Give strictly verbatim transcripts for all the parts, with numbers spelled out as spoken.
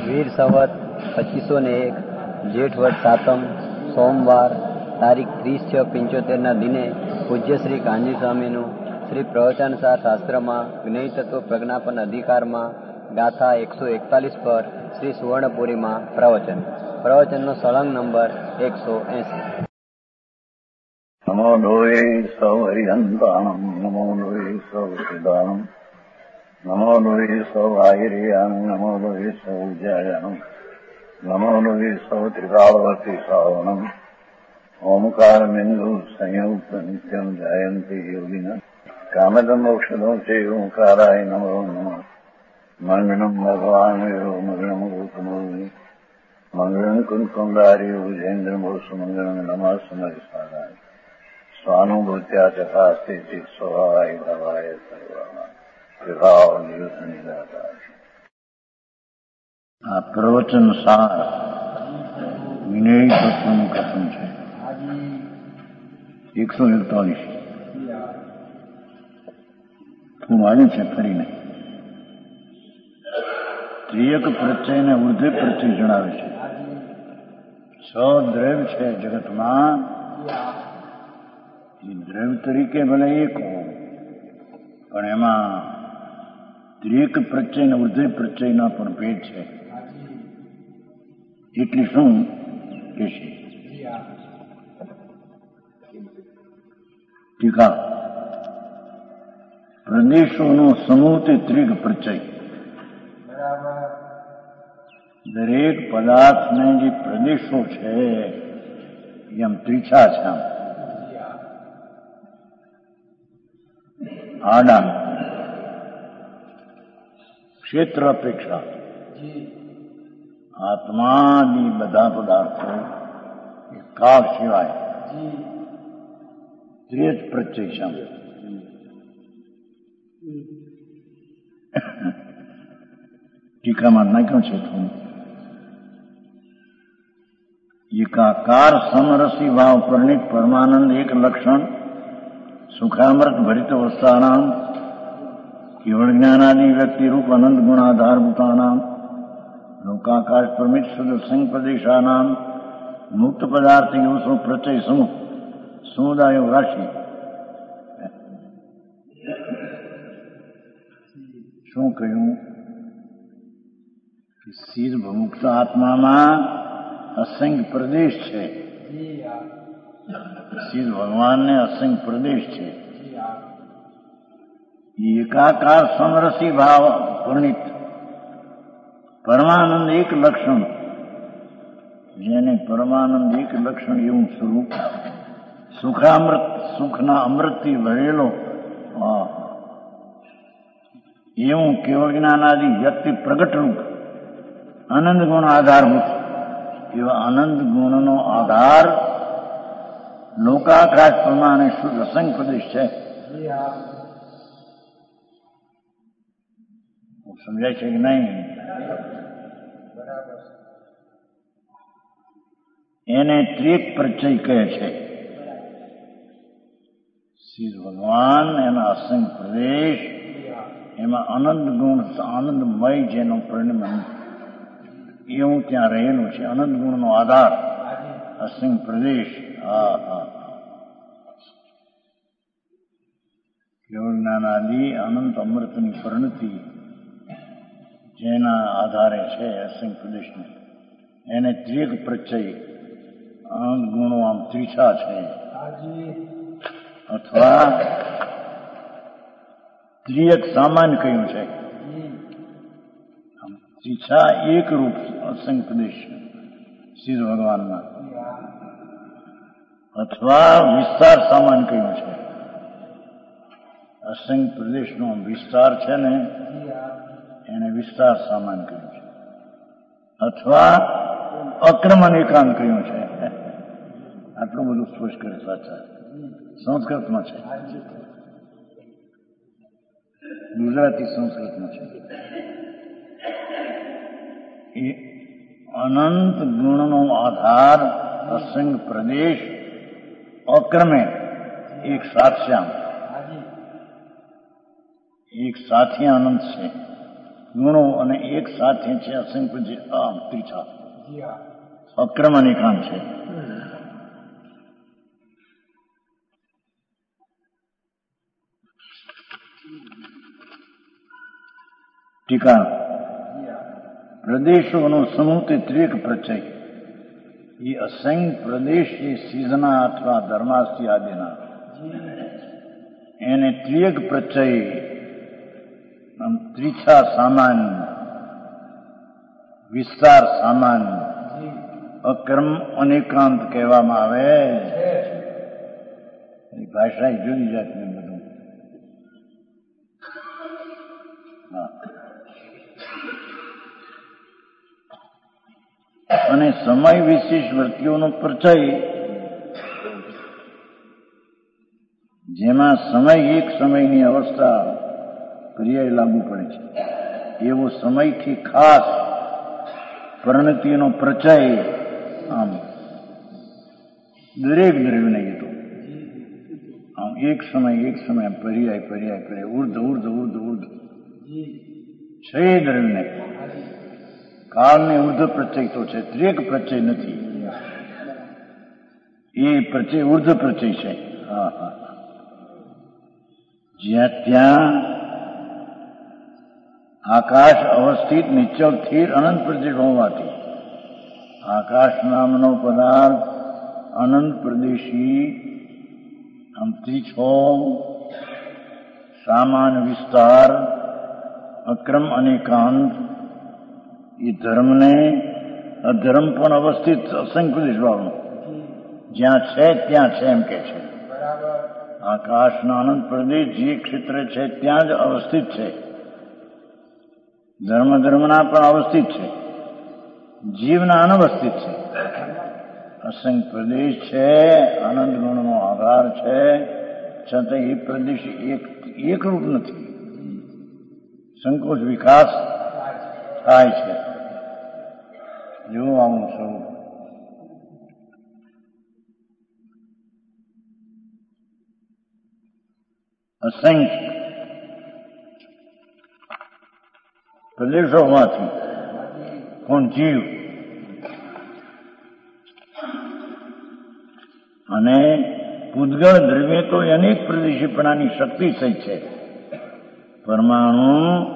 વીર સંવત પચીસો ને એક જેઠ વટ સાતમ સોમવાર તારીખ ત્રીસ છ પંચોતેરના દિને પૂજ્ય શ્રી કાનજી સ્વામીનું શ્રી પ્રવચનસાર શાસ્ત્રમાં જ્ઞેય તત્વ પ્રજ્ઞાપન અધિકારમાં ગાથા એકસો એકતાલીસ પર શ્રી સુવર્ણપુરીમાં પ્રવચન પ્રવચનનો સળંગ નંબર એકસો એસી. નમો લોહે સૌ હરિહંતાણમ નમો લોહે સૌ સિદ્ધાણમ નમો લોહે સૌ આયર્યામ નમો લોહે સૌ જયામ નમો લોહે સૌ ત્રિકાળવતી શ્રાવણમ ઓમકાર બિંદુ સંયુક્ત નિત્યમ જયંતી યોગિના કામદમ મોક્ષદો છે ઓંકારાય નમો નમઃ મંગળમ ભગવાન મંગળમ ગૌતમોની મંગળમ કુંકુંડારી ભુજેન્દ્ર મોસુ મંગળમ નમઃ સમરિસારાય સ્વાનુભૂત્યા ચકાસ્તે ચિત સ્વભાવાય ભવાય સર્વમાં વિભાવ નિયુદ્ધ નિરાકાર. આ પ્રવચન સાર જ્ઞેય તત્વનું કથન છે. એકસો એકતાલીસ થોડું આવ્યું છે, ફરી નહીં. ત્રિયક પ્રત્યય ને ઉર્ધ્વ પ્રત્યય જણાવે છે. છ દ્રવ્ય છે જગતમાં, એ દ્રવ્ય તરીકે ભલે એક હો, પણ એમાં ત્રિયક પ્રત્યય ને ઉર્ધ્વ પ્રત્યયના પણ ભેદ છે. એટલે શું કે છે? ટીકા પ્રદેશોનો સમૂહ તે ત્રિક પ્રત્યય. દરેક પદાર્થને જે પ્રદેશો છે એમ ત્રિછા છે. આમ આડા ક્ષેત્ર અપેક્ષા આત્માની બધા પદાર્થો એ કાળ સિવાય ત્રેજ પ્રત્યય છે. ટીકામાં નાખ્યું છે થોડું. એકાકાર સમરસી ભાવ પરિણિત પરમાનંદ એક લક્ષણ સુખામૃત ભરિત અવસ્થાનામ કેવળ જ્ઞાનાદિ વ્યક્તિ રૂપ અનંત ગુણાધારભૂતાનામ લોકાકાશ પ્રમિત શુદ્ધ સંઘ પ્રદેશાનામ મુક્ત પદાર્થ એવું પ્રત્યય સમૂહ સમુદાયો રાશિ. શું કહ્યું કે સ્થિર મુક્ત આત્મામાં અસંખ્ય પ્રદેશ છે. સ્થિર ભગવાનને અસંખ્ય પ્રદેશ છે. એકાકાર સમરસી ભાવ વર્ણિત પરમાનંદ એક લક્ષણ, જેને પરમાનંદ એક લક્ષણ એવું સ્વરૂપ સુખામૃત સુખના અમૃતથી ભરેલો એવું કેવળ જ્ઞાનાદિ વ્યક્તિ પ્રગટ રૂપ આનંદ ગુણ આધારભૂત એવા આનંદ ગુણનો આધાર લોકાકાશ પ્રમાણે શુદ્ધ અસંખ્ય પ્રદેશ છે. સમજાય છે કે નહીં? એને ત્રિક પ્રત્યય કહે છે. શ્રી ભગવાન એના અસંખ્ય પ્રદેશ, એમાં આનંદ ગુણ આનંદમય જેનો પરિણમ એવું ત્યાં રહેલું છે. આનંદ ગુણનો આધાર અસંખ્ય પ્રદેશ. હા હા કેવળ જ્ઞાનાદિ અનંત અમૃતની પરિણતિ જેના આધારે છે અસંખ્ય પ્રદેશને, એને ત્રિક પ્રત્યય આનંદ ગુણો આમ ત્રિછા છે. અથવા ત્રિયક સામાન્ય કહ્યું છે. ત્રિછા એક રૂપ અસંખ્ય પ્રદેશ સિદ્ધ ભગવાનના, અથવા વિસ્તાર સામાન્ય કહ્યું છે. અસંખ્ય પ્રદેશનો વિસ્તાર છે ને એને વિસ્તાર સામાન્ય કહ્યું છે. અથવા અક્રમણ એકાંત કહ્યું છે. આટલું બધું સ્પષ્ટ કરે સાચા સંસ્કૃતમાં છે, ગુજરાતી સંસ્કૃતમાં છે. એ અનંત ગુણનો આધાર અસંખ્ય પ્રદેશ અક્રમે એક સાથ શ્યામ એક સાથી અનંત છે. ગુણો અને એક સાથે છે અસંખ્ય ત્રીછા અક્રમ અને એકાંત છે. ટીકા પ્રદેશોનો સમૂહ તે ત્રિક પ્રચય એ અસંખ્ય પ્રદેશ એ સિદ્ધના અથવા ધર્માસ્તિ આદિના એને ત્રિયક પ્રચય ત્રીછા સામાન્ય વિસ્તાર સામાન્ય અક્રમ અનેકાંત કહેવામાં આવે. ભાષા જુદી જાતની બધું. અને સમય વિશેષ વૃત્તિઓનો પરિચય જેમાં સમય એક સમયની અવસ્થા પર્યાય લાગુ પડે છે એવો સમયથી ખાસ પરિણતિનો પરિચય આમ દરેક દ્રવ્યને કીધો. આમ એક સમય એક સમય પર્યાય પર્યાય પર્યાય ઉર્ધ ઉર્ધ ઉર્ધ ઉર્ધ છે દ્રવ્યને કાળને ઉર્ધ પ્રચય તો છે, ત્રેક પ્રચય નથી. એ પ્રચય ઉર્ધ પ્રચય છે. હા હા જ્યાં ત્યાં આકાશ અવસ્થિત નિશ્ચળ સ્થિર અનંત પ્રદેશ હોવાથી આકાશ નામનો પદાર્થ અનંત પ્રદેશી અંતરીછો સામાન વિસ્તાર અક્રમ અનેકાંત એ ધર્મને અધર્મ પણ અવસ્થિત અસંખ્ય પ્રદેશ વાળું જ્યાં છે ત્યાં છે એમ કે છે. આકાશના અનંત પ્રદેશ જે ક્ષેત્ર છે ત્યાં જ અવસ્થિત છે. ધર્મ ધર્મના પણ અવસ્થિત છે, જીવના અનવસ્થિત છે. અસંખ્ય પ્રદેશ છે, આનંદ ગુણનો આધાર છે, છતાં એ પ્રદેશ એક એકરૂપ નથી. સંકોચ વિકાસ થાય છે. જો આવું સ્વરૂપ અસંખ્ય પ્રદેશો હોવાથી કોણ જીવ અને પૂતગળ દ્રવ્ય તો અનેક પ્રદેશીપણાની શક્તિ સહિત છે. પરમાણુ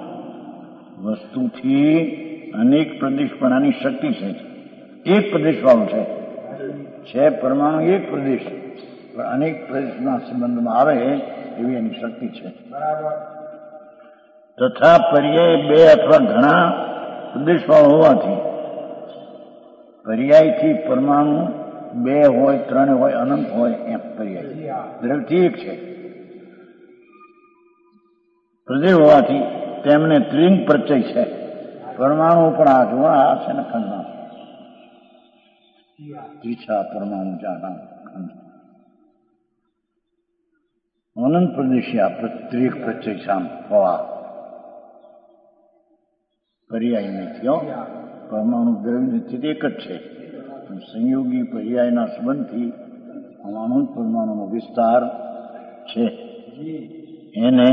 વસ્તુથી અનેક પ્રદેશપણાની શક્તિ સહિત એક પ્રદેશ વાળું છે છે પરમાણુ એક પ્રદેશ પણ અનેક પ્રદેશના સંબંધમાં આવે એવી એની શક્તિ છે. તથા પર્યાય બે અથવા ઘણા પ્રદેશવાળો હોવાથી પર્યાયથી પરમાણુ બે હોય, ત્રણ હોય, અનંત હોય એમ પર્યાય દ્રવ્યથી એક છે. પ્રદેશ હોવાથી તેમને ત્રિંગ પ્રચય છે. પરમાણુ પણ આ જો આ છે ને ખંડના ત્રીછા પરમાણુ જાના ખંડ અનંત પ્રદેશી આ ત્રિક પ્રચય સામ હોવા પર્યાય નથી. પરમાણુ દ્રવ્યથી એક જ છે. સંયોગી પર્યાયના સંબંધથી અનંત પરમાણુનો વિસ્તાર છે. એને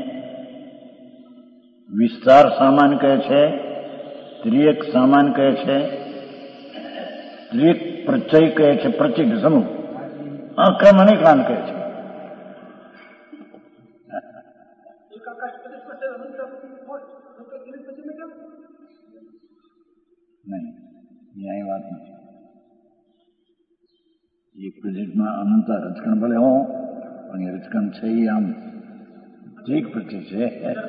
વિસ્તાર સામાન કહે છે, ત્રિએક સામાન કહે છે, ત્રિક પ્રચય કહે છે, પ્રચિક સમૂહ અક્રમ અનેકાંત કહે છે. નહીં ન્યાય વાત નથી. એક પ્રદેશમાં અનંત રજકણ ભલે હો પણ એ રજકણ છે એ આમ ત્રિક પ્રચય છે.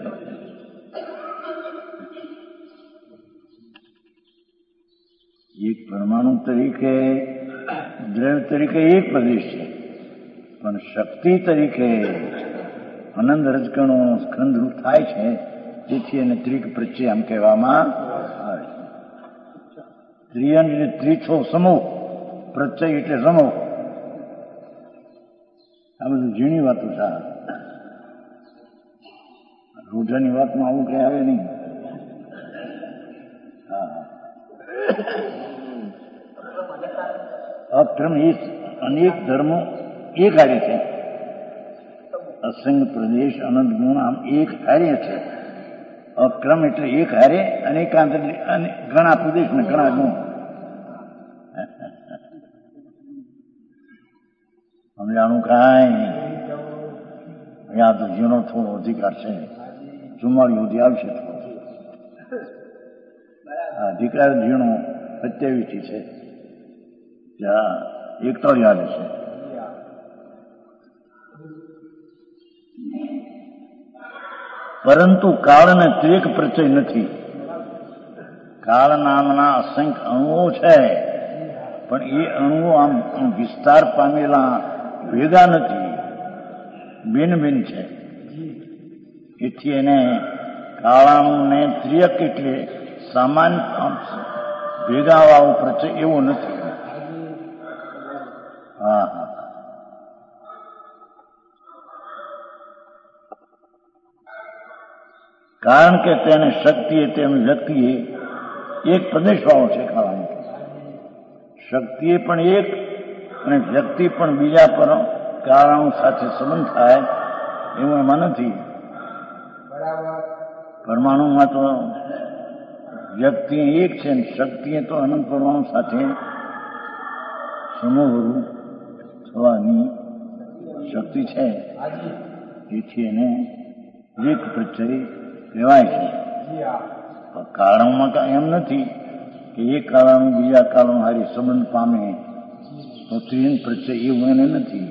એક પરમાણુ તરીકે દ્રવ્ય તરીકે એક પ્રદેશ છે પણ શક્તિ તરીકે અનંત રજકણો સ્કંદરૂપ થાય છે. તેથી એને ત્રિક પ્રચય આમ કહેવામાં આવે છે. ત્રિયન એટલે ત્રીછો સમૂહ, પ્રચય એટલે સમૂહ. આ બધું ઝીણી વાતો છે. રોજાની વાતમાં આવું કઈ આવે નહીં. હા અક્રમ એ અનેક ધર્મો એક હારે છે. અસંખ્ય પ્રદેશ અનંત ગુણ આમ એક હારે છે. અક્રમ એટલે એક હારે, અનેકાંત એટલે ઘણા પ્રદેશ ને ઘણા ગુણ. સમજાણું કાંઈ યા તો જેનો થોડો અધિકાર છે ચુમ્માળી સુધી આવશે. અધિકાર ઝીણો સત્યાવીસી છે, ત્યાં એકતાળી આવે છે. પરંતુ કાળને ત્રેક પ્રચય નથી. કાળ નામના અસંખ્ય અણુઓ છે, પણ એ અણુઓ આમ વિસ્તાર પામેલા ભેગા નથી, ભિન્ન ભિન્ન છે. એથી એને કાળાણુને ત્રિયક એટલે સામાન્ય ભેગા વાળું પ્રચય એવો નથી. હા હા કારણ કે તેને શક્તિએ તેમ વ્યક્તિએ એક પ્રદેશ વાળો છે. કાળાણુ શક્તિએ પણ એક અને વ્યક્તિ પણ બીજા પર કાળાણુ સાથે સંબંધ થાય એવું એમાં નથી. પરમાણુમાં તો વ્યક્તિ એક છે ને શક્તિએ તો અનંત પરમાણુ સાથે સમૂહ થવાની શક્તિ છે. એથી એને એક પ્રચય કહેવાય છે. કારણમાં એમ નથી કે એક કારણો બીજા કારણો હારી સંબંધ પામે તો ત્રિન પ્રચય એવું એને નથી.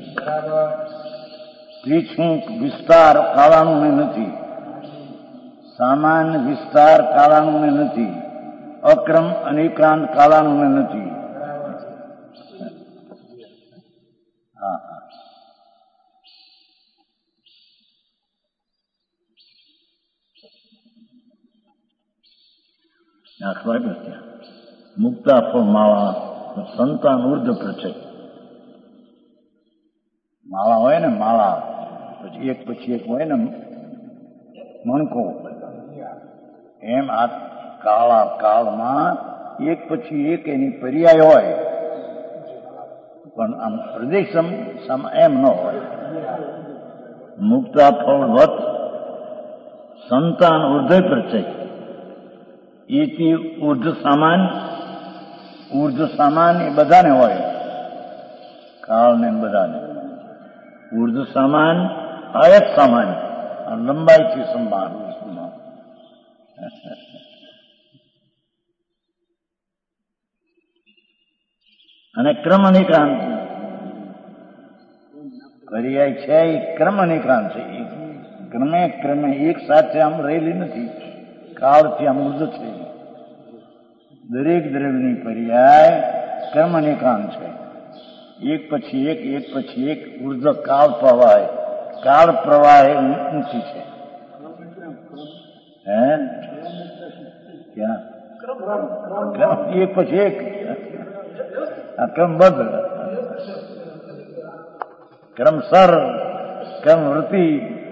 ત્રિછુંક વિસ્તાર કાળાણુને નથી, સામાન્ય વિસ્તાર કાળાણુને નથી, અક્રમ અનેકાંત કાળાણુને નથી. હા હા આખવા ત્યાં મુક્તા ફળ માળા સંતાન ઉર્ધ પ્રચય. માળા હોય ને માળા, પછી એક પછી એક હોય ને મણકો, એમ આ કાળા કાળમાં એક પછી એક એની પર્યાય હોય, પણ આમ પ્રદેશ એમ ન હોય. મુક્તા ફળ વત સંતાન ઉર્ધ્વ પ્રચય. એથી ઉર્ધ્વ સામાન ઉર્ધ્વ સામાન એ બધાને હોય, કાળને બધાને. ઉર્ધ્વ સામાન આયત સામાન લંબાઈથી સંભાળ સંભાળ અને ક્રમ અનેકાંત પર્યાય છે. એ ક્રમ અનેકાંત છે. એ ક્રમે ક્રમે એક સાથે આમ રહેલી નથી, કાળથી આમ ઉર્ધ છે. દરેક દ્રવ્યની પર્યાય ક્રમ અનેકાંત છે. એક પછી એક એક પછી એક ઉર્ધ કાળ પ્રવાહ, કાળ પ્રવાહ એ ઊંચી છે. હે ક્યાં એક પછી એક ક્રમબદ્ધ, ક્રમસર, ક્રમવૃત્તિ.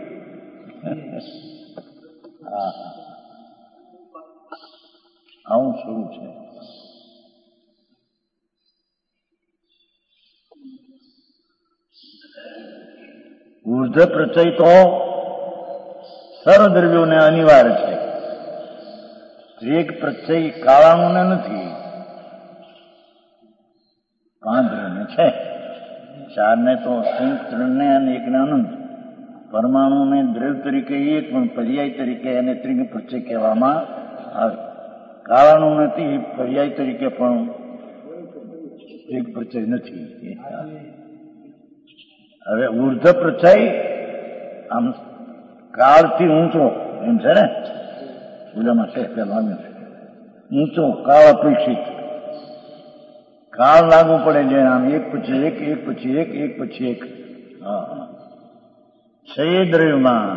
આવું સ્વરૂપ છે. ઉર્ધ્વ પ્રચય તો સર્વદ્રવ્યોને અનિવાર્ય છે. એક પ્રચય કાળાણુને નથી, પાંચ દ્રવ્યને છે. ચારને તો અસંખ્ય, ત્રણને અને એકને અનંત. પરમાણુને દ્રવ્ય તરીકે એક, પણ પર્યાય તરીકે એને ત્રિંગ પ્રચય કહેવામાં આવે. કાળાણુ નથી, પર્યાય તરીકે પણ એક પ્રચય નથી. હવે ઉર્ધ્વ પ્રચય આમ કાળથી ઊંચો એમ છે ને, પૂજામાં છે પેલા ઊંચો કાળ અપેક્ષિત. કાળ લાગુ પડે છે આમ એક પછી એક એક પછી એક એક પછી એક. છે દ્રવ્યમાં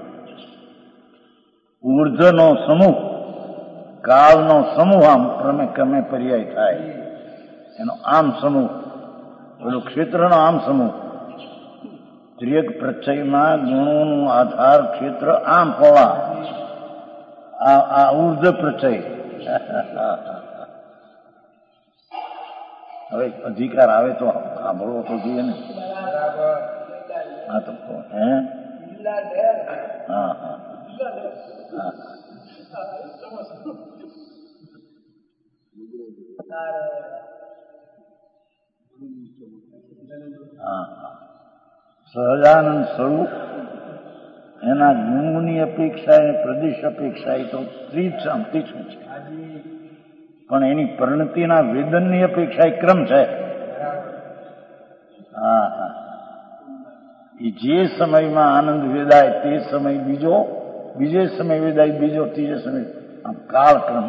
ઉર્ધ્વનો સમૂહ, કાળનો સમૂહ આમ ક્રમે ક્રમે પર્યાય થાય. એનો આમ સમૂહ, પેલો ક્ષેત્રનો આમ સમૂહ. ત્રિયક પ્રચયમાં ગુણોનું આધાર ક્ષેત્ર આમ હોવા, આ ઉર્ધ્વ પ્રચય. હવે અધિકાર આવે તો સાંભળવો તો જોઈએ ને. હા તો હે હા હા હા હા, સહજાનંદ સ્વરૂપ એના ગુણની અપેક્ષા એ પ્રદેશ અપેક્ષા એ તો ત્રીજ શાંતિ શું છે, પણ એની પરિણતિના વેદનની અપેક્ષા એ ક્રમ છે. હા હા, એ જે સમયમાં આનંદ વેદાય તે સમય બીજો, બીજે સમય વેદાય બીજો, ત્રીજે સમય આમ કાળક્રમ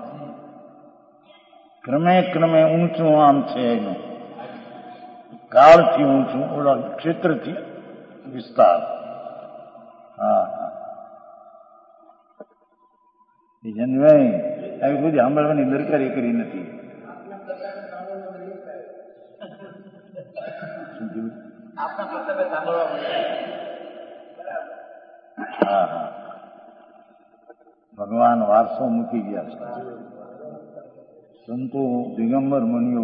ક્રમે ક્રમે ઊંચું આમ છે એનું, કાળથી ઊંચું, ઓલા ક્ષેત્રથી વિસ્તાર. હા હા, જનભાઈ આવી બધી સાંભળવાની દરકારી કરી નથી. હા હા, ભગવાન વારસો મૂકી ગયા છે. સંતો દિગંબર મણિઓ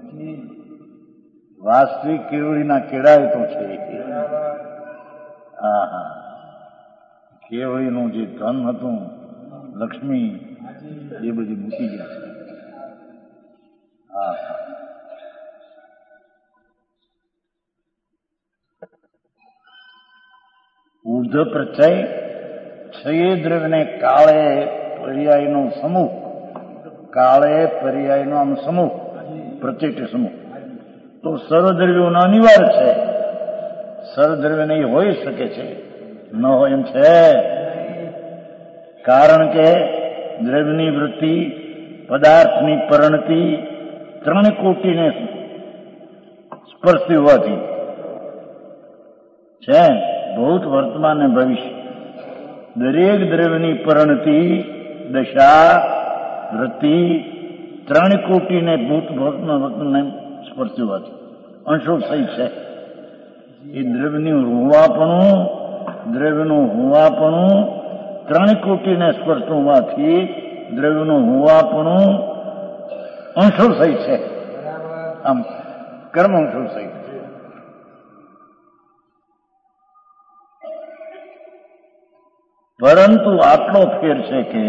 વાસ્તવિક કેવડીના કેળાય તો છે. હા હા, કેવડીનું જે ધન હતું, લક્ષ્મી, એ બધી મૂકી ગયા છે. હા હા, ઉર્ધ્વ પ્રત્યય છયે દ્રવ્યને કાળે પર્યાયનો સમૂહ, કાળે પર્યાયનો આમ સમૂહ, પ્રત્યય સમૂહ તો સર્વદ્રવ્યોનો અનિવાર્ય છે. સર્વદ્રવ્ય નહીં હોઈ શકે છે, ન હોય એમ છે. કારણ કે દ્રવ્યની વૃત્તિ, પદાર્થની પરિણતિ ત્રણ કોટીને સ્પર્શતી હોવાથી છે. ભૂત, વર્તમાન અને ભવિષ્ય દરેક દ્રવ્યની પરિણતિ, દશા, વૃત્તિ ત્રણ કોટીને ભૂત, વર્તમાન સ્પર્શતી હોવાથી અંશો સહિત છે. એ દ્રવ્યનું હોવાપણું, દ્રવ્યનું હોવાપણું ત્રણ કોટીને સ્પર્શતું હોવાથી દ્રવ્યનું હોવાપણું અંશો સહિત છે. આમ કર્મ અંશો સહિત. પરંતુ આટલો ફેર છે કે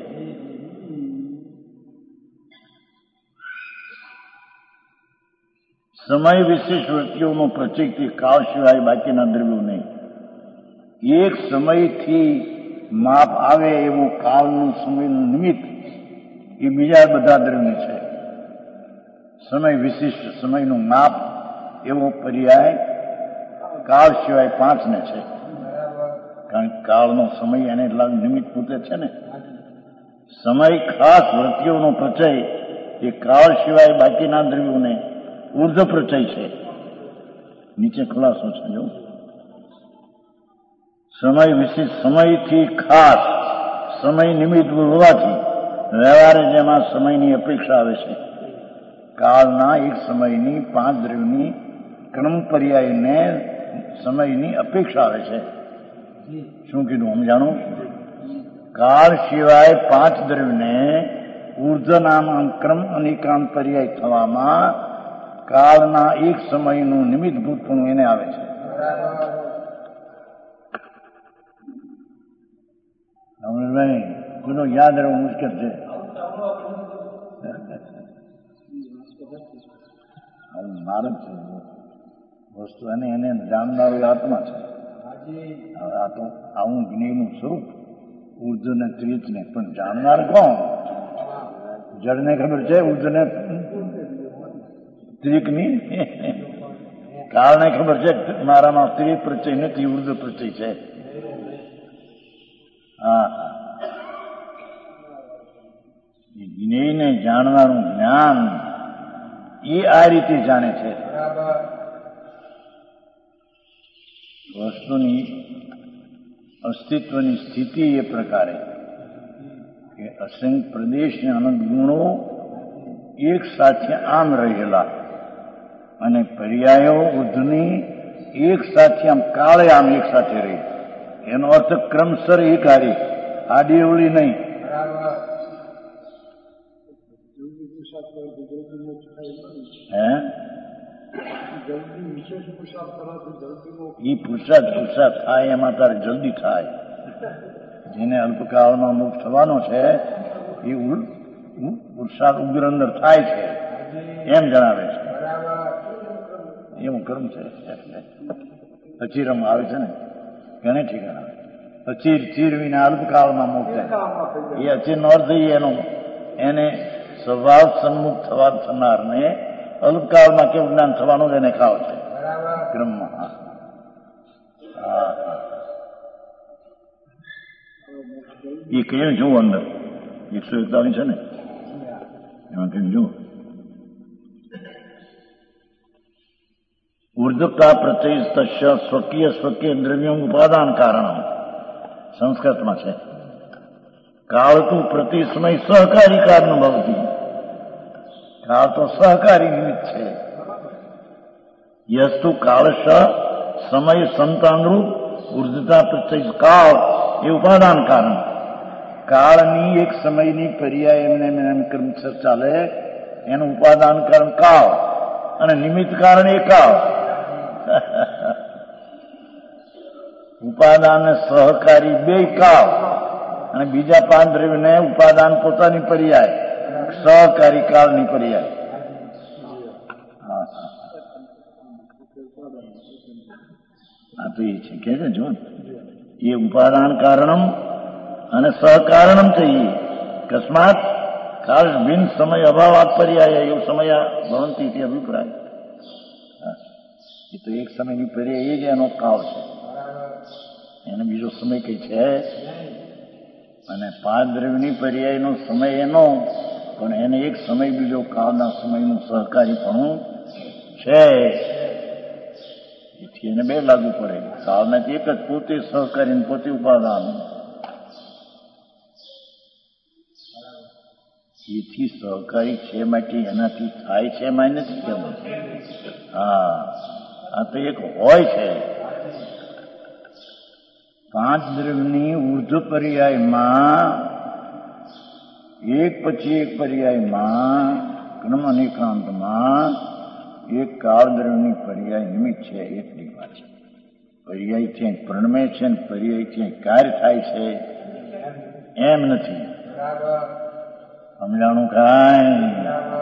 સમય વિશેષ વૃત્તિઓનો પ્રચિત કાળ સિવાય બાકીના દ્રવ્યો નહીં. એક સમયથી માપ આવે એવું કાળનું સમયનું નિમિત્ત એ બીજા બધા દ્રવ્ય છે. સમય વિશિષ્ટ સમયનું માપ એવો પર્યાય કાળ સિવાય પાંચને છે. કારણ કે કાળનો સમય એને એટલા નિમિત્ત પૂતે છે ને. સમય ખાસ વૃત્તિઓનો પ્રચય એ કાળ સિવાય બાકીના દ્રવ્યોને ઉર્ધ્વ પ્રચય છે. નીચે ખુલાસો છે જો, સમય વિશિષ્ટ સમયથી ખાસ સમય નિમિત્ત હોવાથી વ્યવહારે જેમાં સમયની અપેક્ષા આવે છે, કાળના એક સમયની પાંચ દ્રવ્યની ક્રમ પર્યાયને સમયની અપેક્ષા આવે છે. શું કીધું સમજાણું? કાળ સિવાય પાંચ દ્રવ્યને ઉર્ધ્વ નામ ક્રમ અનિકાંત પર્યાય થવામાં કાળના એક સમયનું નિમિત્તભૂતપણું એને આવે છે. ભાઈ એનો યાદ રહેવું મુશ્કેલ છે. મારે છે વસ્તુ અને એને જાણનારો આત્મા છે. હવે આ તો આવું જ્ઞેયનું સ્વરૂપ ઉર્ધ્વ ને ત્રીજ ને પણ જાણનાર કોણ? જળને ખબર છે ઉર્ધ્વને ત્રિકની, કાળને ખબર છે મારામાં ત્રિ પ્રચય નથી, ઉર્ધ્વ પ્રચય છે. હા, જ્ઞેયને જાણવાનું જ્ઞાન એ આ રીતે જાણે છે. વસ્તુની અસ્તિત્વની સ્થિતિ એ પ્રકારે કે અસંખ્ય પ્રદેશ અને અનંત ગુણો એક સાથે આમ રહેલા અને પર્યાયો ઉર્ધ્વની એક સાથે આમ કાળે આમ એક સાથે રહી. એનો અર્થ ક્રમસર એક હારી, આડી અવળી નહીં. હે એ પુરુષાર્થ પુરુષાર્થ થાય એમાં તારે જલ્દી થાય. જેને અલ્પકાળમાં મુક્ત થવાનો છે એ પુરુષાર્થ ઉગ્ર અંદર થાય છે. એમ જણાવે છે. એવું કર્મ છે. અચીરમ આવે છે ને ઘણે ઠીકાણા. અચીર ચીર વિના અલ્પકાળમાં મુક્ત. એ અચીરનો અર્થ એનો એને સ્વભાવ સન્મુખ થવા થનારને અલ્પકાળમાં કેવું જ્ઞાન થવાનું એને ખાવ છે ક્રમમાં. હા એ કયું જોવું અંદર એકસો એકતાલીસ છે ને એમાં કયું જોવું ઉર્ધકા પ્રત્યય સ્વકીય સ્વકીય દ્રવ્ય ઉપાદાન કારણ સંસ્કૃતમાં છે. કાળ તું પ્રતિ સમય સહકારી કારણ ભવતી. કાળ તો સહકારી નિમિત્ત છે. યસ્તુ કાળશ સમય સંતાનરૂપ ઉર્ધતા પ્રત્યય કાળ એ ઉપાદાન કારણ. કાળની એક સમયની પર્યાય એમને એમ ક્રમ ચાલે એનું ઉપાદાન કારણ કાળ અને નિમિત્ત કારણ એ કાળ. ઉપાદાન સહકારી બે કાળ અને બીજા પાંચ દ્રવ્યને ઉપાદાન પોતાની પર્યાય સહકારી કાળની પર્યાય. આ તો એ છે કે છે જો એ ઉપાદાન કારણમ અને સહકારણમ થઈએ કસ્માત કાળ ભિન્ન સમય અભાવાત પર્યાય એવું સમય ભવંતી તે અભિપ્રાય. એ તો એક સમયની પર્યાય એ જ એનો કાળ છે. એને બીજો સમય કઈ છે અને પાંચ દ્રવ્યની પર્યાયનો સમય એનો પણ એને એક સમય બીજો કાળના સમયનું સહકારીપણું છે. એથી એને બે લાગુ પડે. કાળમાંથી એક જ પોતે સહકારી પોતે ઉપાદાન. એથી સહકારી છે માટે એનાથી થાય છે એમાં નથી કેમ. હા આ તો એક હોય છે. પાંચ દ્રવ્યની ઉર્ધ્વ પર્યાયમાં એક પછી એક પર્યાયમાં ક્રમ અનેકાંતમાં એક કાળ દ્રવ્યની પર્યાય નિમિત્ત છે. એટલી વાત છે. પર્યાય છે પ્રણમે છે ને પર્યાય છે કાર્ય થાય છે એમ નથી. સમજાણું કાંઈ?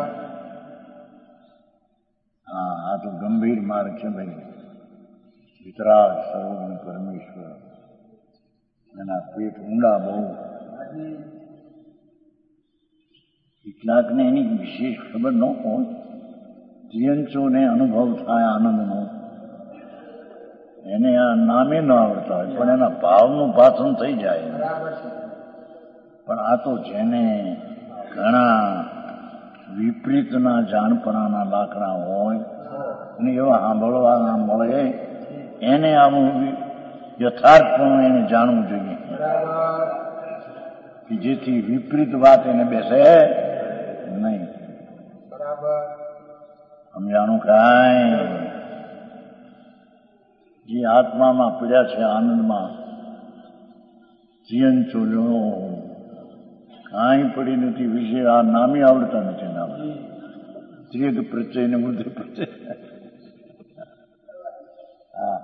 હા આ તો ગંભીર માર્ગ છે ભાઈ. વિતરાગ સર્વગુણ પરમેશ્વર એના પેટ ઊંડા બહુ. કેટલાકને એની વિશેષ ખબર ન હોય. જીયંચોને અનુભવ થાય આનંદનો એને આ નામે ન આવડતા હોય પણ એના ભાવનું ભાષણ થઈ જાય. પણ આ તો જેને ઘણા વિપરીતના જાણપણાના લાકડા હોય અને એવા સાંભળવાના મળે એને આવું યથાર્થપણું એને જાણવું જોઈએ કે જેથી વિપરીત વાત એને બેસે નહીં. સમજાણું કાંઈ? જે આત્મામાં પડ્યા છે આનંદમાં જીવન ચોલ્યો કાંઈ પડી નથી. વિશે આ નામે આવડતા નથી. નામ ત્રિયગ પ્રત્યય ને બુદ્ધિ પ્રત્યય. હા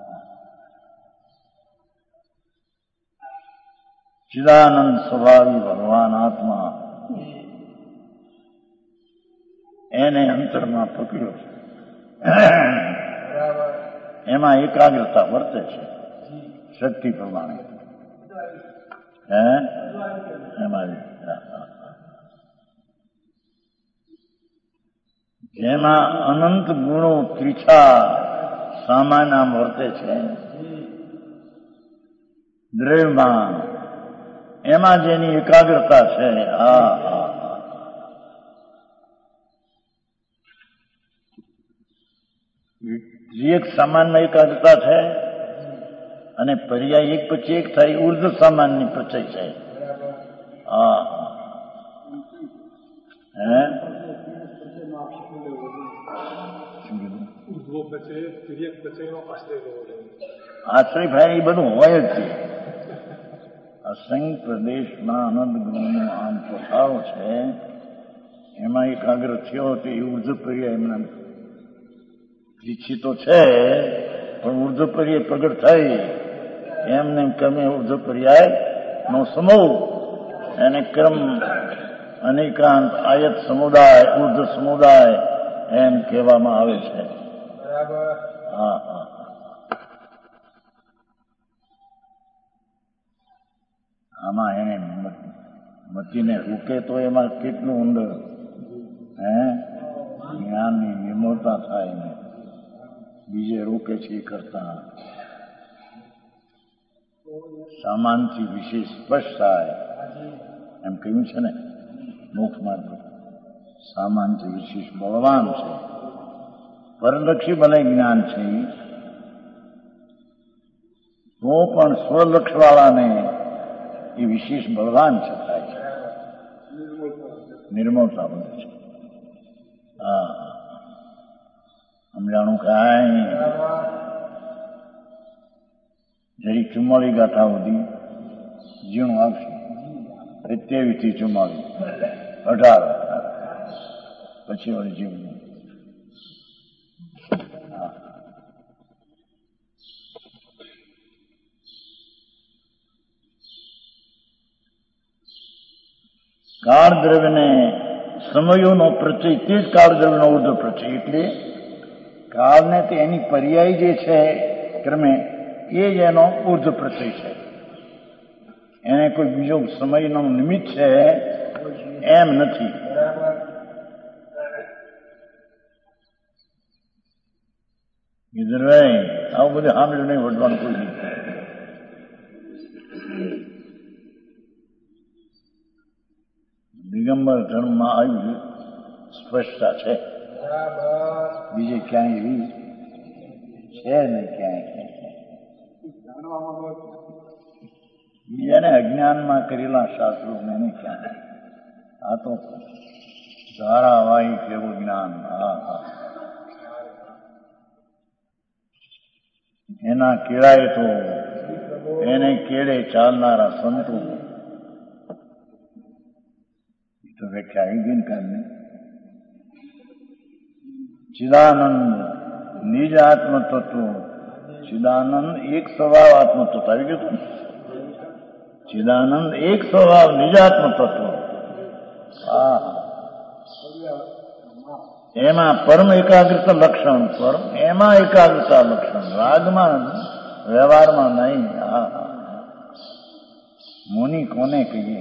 ચિદાનંદ સ્વભાવી ભગવાન આત્મા એને અંતરમાં પકડ્યો છે. એમાં એકાગ્રતા વર્તે છે શક્તિ પ્રમાણે. હે એમાં જેમાં અનંત ગુણો ત્રિછા સામાન્ય વર્તે છે દ્રવ્યમાં એમાં જેની એકાગ્રતા છે. હા હા એક સામાનમાં એકાગ્રતા છે અને પર્યાય એક પછી એક થાય ઉર્ધ્વ સામાનની પ્રચય છે. હા હે આશ્રય ભાઈ એ બધું હોય જ છે. અસંગ પ્રદેશમાં આનંદ ગુણનો આમ પોતાળો છે એમાં એકાગ્ર થયો તો એ ઉર્ધ્વ પર્યાય એમના તો છે પણ ઉર્ધ્વ પર્યાય પ્રગટ થઈ એમને ક્રમે ઉર્ધ્વ પર્યાય નો સમૂહ એને ક્રમ અનેકાંત આયત સમુદાય ઉર્ધ્વ સમુદાય એમ કહેવામાં આવે છે. હા હા આમાં એને મતીને રૂકે તો એમાં કેટલું ઊંડું હે જ્ઞાનની નિર્મળતા થાય ને બીજે રોકે છે એ કરતા સામાનથી વિશેષ સ્પષ્ટ થાય એમ કહ્યું છે ને મોક્ષ માર્ગ સામાનથી વિશેષ બળવાન છે. પરલક્ષી ભલે જ્ઞાન છે તો પણ સ્વલક્ષવાળાને એ વિશેષ બળવાન છે થાય છે નિર્મળતા બને છે. હા સમજાણું કાંઈ જરી ચુમ્માળી ગાંઠા સુધી ઝીણું આવશે સત્યાવીસ થી ચુમ્માળી અઢાર પછી વળી જીવનું કાળ દ્રવ્યને સમયોનો પ્રચય તે જ કાળ દ્રવ્યનો ઉર્ધ્વ પ્રચય એટલે કાળને તે એની પર્યાય જે છે ક્રમે એ જ એનો ઉર્ધ્વ પ્રચય છે. એને કોઈ બીજો સમયનો નિમિત્ત છે એમ નથી. ગીધરભાઈ આવું બધું સાંભળ્યું નહીં વઢવાનું કોઈ નહીં. દિગંબર ધર્મમાં આવી સ્પષ્ટતા છે બીજે ક્યાંય એવી છે નહીં. ક્યાંય બીજાને અજ્ઞાનમાં કરેલા શાસ્ત્રો એને ક્યાં આ તો ધારાવાહિક એવું જ્ઞાન. હા હા એના કેળાએ તો એને કેળે ચાલનારા સંતો તો વ્યાખ્યા આવી ગઈ ને કારણે ચિદાનંદ નિજ આત્મ તત્વ ચિદાનંદ એક સ્વભાવ આત્મ તત્વ આવી ગયું. ચિદાનંદ એક સ્વભાવ નિજાત્મ તત્વ. હા એમાં પરમ એકાગ્રતા લક્ષણ પરમ એમાં એકાગ્રતા લક્ષણ રાગમાં વ્યવહારમાં નહીં. હા મુનિ કોને કહીએ?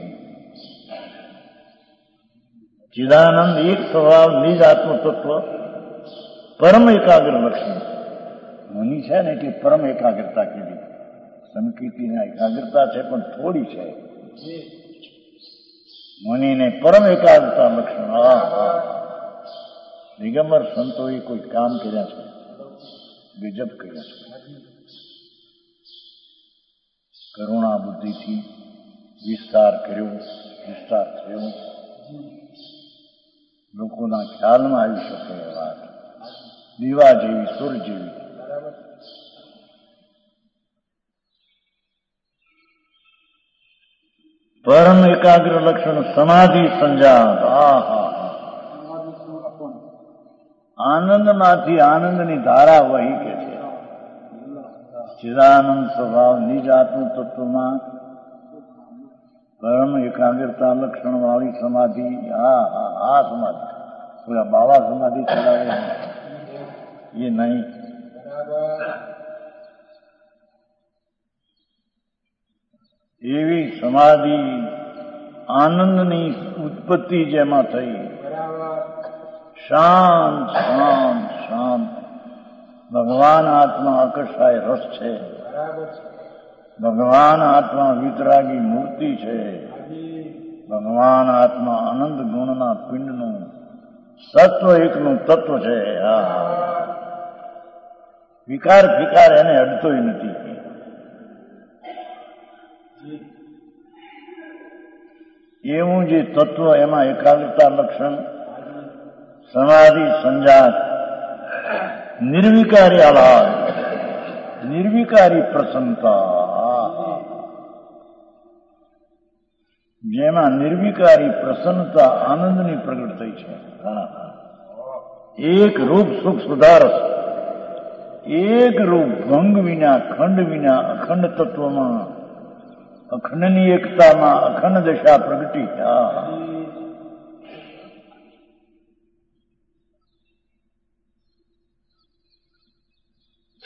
ચિદાનંદ એક સ્વભાવ નિજ આત્મ તત્વ પરમ એકાગ્ર લક્ષણ. મુનિ છે ને એટલે પરમ એકાગ્રતા કીધી. સંકીર્તિના એકાગ્રતા છે પણ થોડી છે. મુનિને પરમ એકાગ્રતા લક્ષણ. હા હા દિગંબર સંતોએ કોઈ કામ કર્યા છે ગજબ કર્યા છે. કરુણા બુદ્ધિથી વિસ્તાર કર્યો વિસ્તાર થયો લોકોના ખ્યાલમાં આવી શકે એ વાત દીવા જેવી સુર જેવી. પરમ એકાગ્ર લક્ષણ સમાધિ સંજાત. આ હા આનંદમાંથી આનંદની ધારા વહી કે છે. ચિદાનંદ સ્વભાવ નિજ આત્મ તત્વમાં પરમ એકાગ્રતા લક્ષણ વાળી સમાધિ. હા હા આ સમાધિ પેલા બાવા સમાધિ ચલાવે એ નહીં. એવી સમાધિ આનંદની ઉત્પત્તિ જેમાં થઈ. શાંત શાંત શાંત ભગવાન આત્મા આકર્ષાય રસ છે. ભગવાન આત્મા વિતરાગી મૂર્તિ છે. ભગવાન આત્મા આનંદ ગુણના પિંડનું સત્વ એકનું તત્વ છે. હા વિકાર ફિકાર એને અડતોય નથી. એવું જે તત્વ એમાં એકાગ્રતા લક્ષણ સમાધિ સંજાત નિર્વિકારી આહલાદ નિર્વિકારી પ્રસન્નતા. જેમાં નિર્વિકારી પ્રસન્નતા આનંદની પ્રગટ થઈ છે. એક રૂપ સુખ સુધારસ એક રૂપ ભંગ વિના ખંડ વિના અખંડ તત્વમાં અખંડની એકતામાં અખંડ દશા પ્રગટી.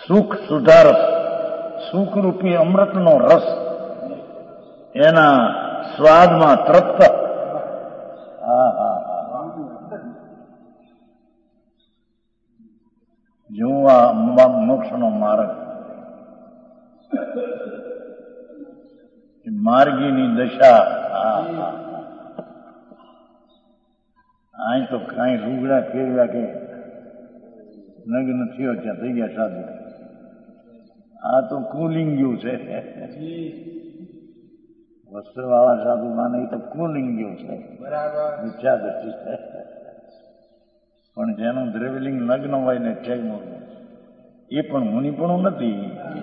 સુખ સુધારક સુખરૂપી અમૃતનો રસ એના સ્વાદમાં તૃપ્ત. હા હા હા જેવું આ મોક્ષનો માર્ગ, માર્ગીની દશા. અહીં તો કઈ રૂગડા ફેરવ્યા કે નગ્ન થયો ત્યાં થઈ ગયા સાધુ. આ તો કુલિંગ ગયું છે. વસ્ત્ર વાળા સાધુ માને એ તો કુલિંગ ગયું છે, મિથ્યા દ્રષ્ટિ છે. પણ જેનું દ્રવ્યલિંગ લગ્ન હોય ને ઠેક એ પણ મુનિપણું નથી.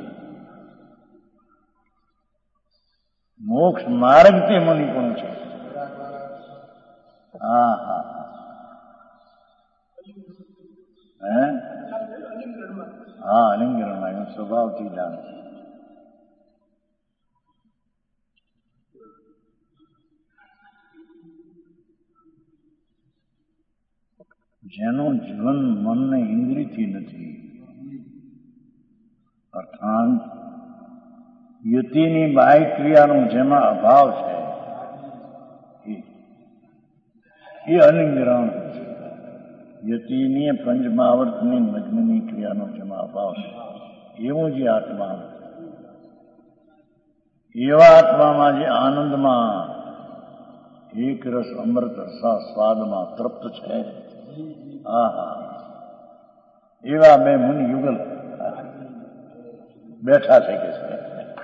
મોક્ષ માર્ગ તે મુનિપણું છે. હા હા હે હા અલિંગનમાં એનો સ્વભાવથી જાણ. જેનું જીવન મનને ઇન્દ્રિયથી નથી, અર્થાત યુતિની બાહ્ય ક્રિયાનો જેમાં અભાવ છે એ અલિંગરણ. યતિની પંચમાવર્તની મજ્મની ક્રિયાનો જેમાં અભાવ છે એવું જે આત્મા, એવા આત્મામાં જે આનંદમાં એક રસ અમૃત રસા સ્વાદમાં તૃપ્ત છે. હા હા એવા બે મુનિ યુગલ બેઠા છે કે છે.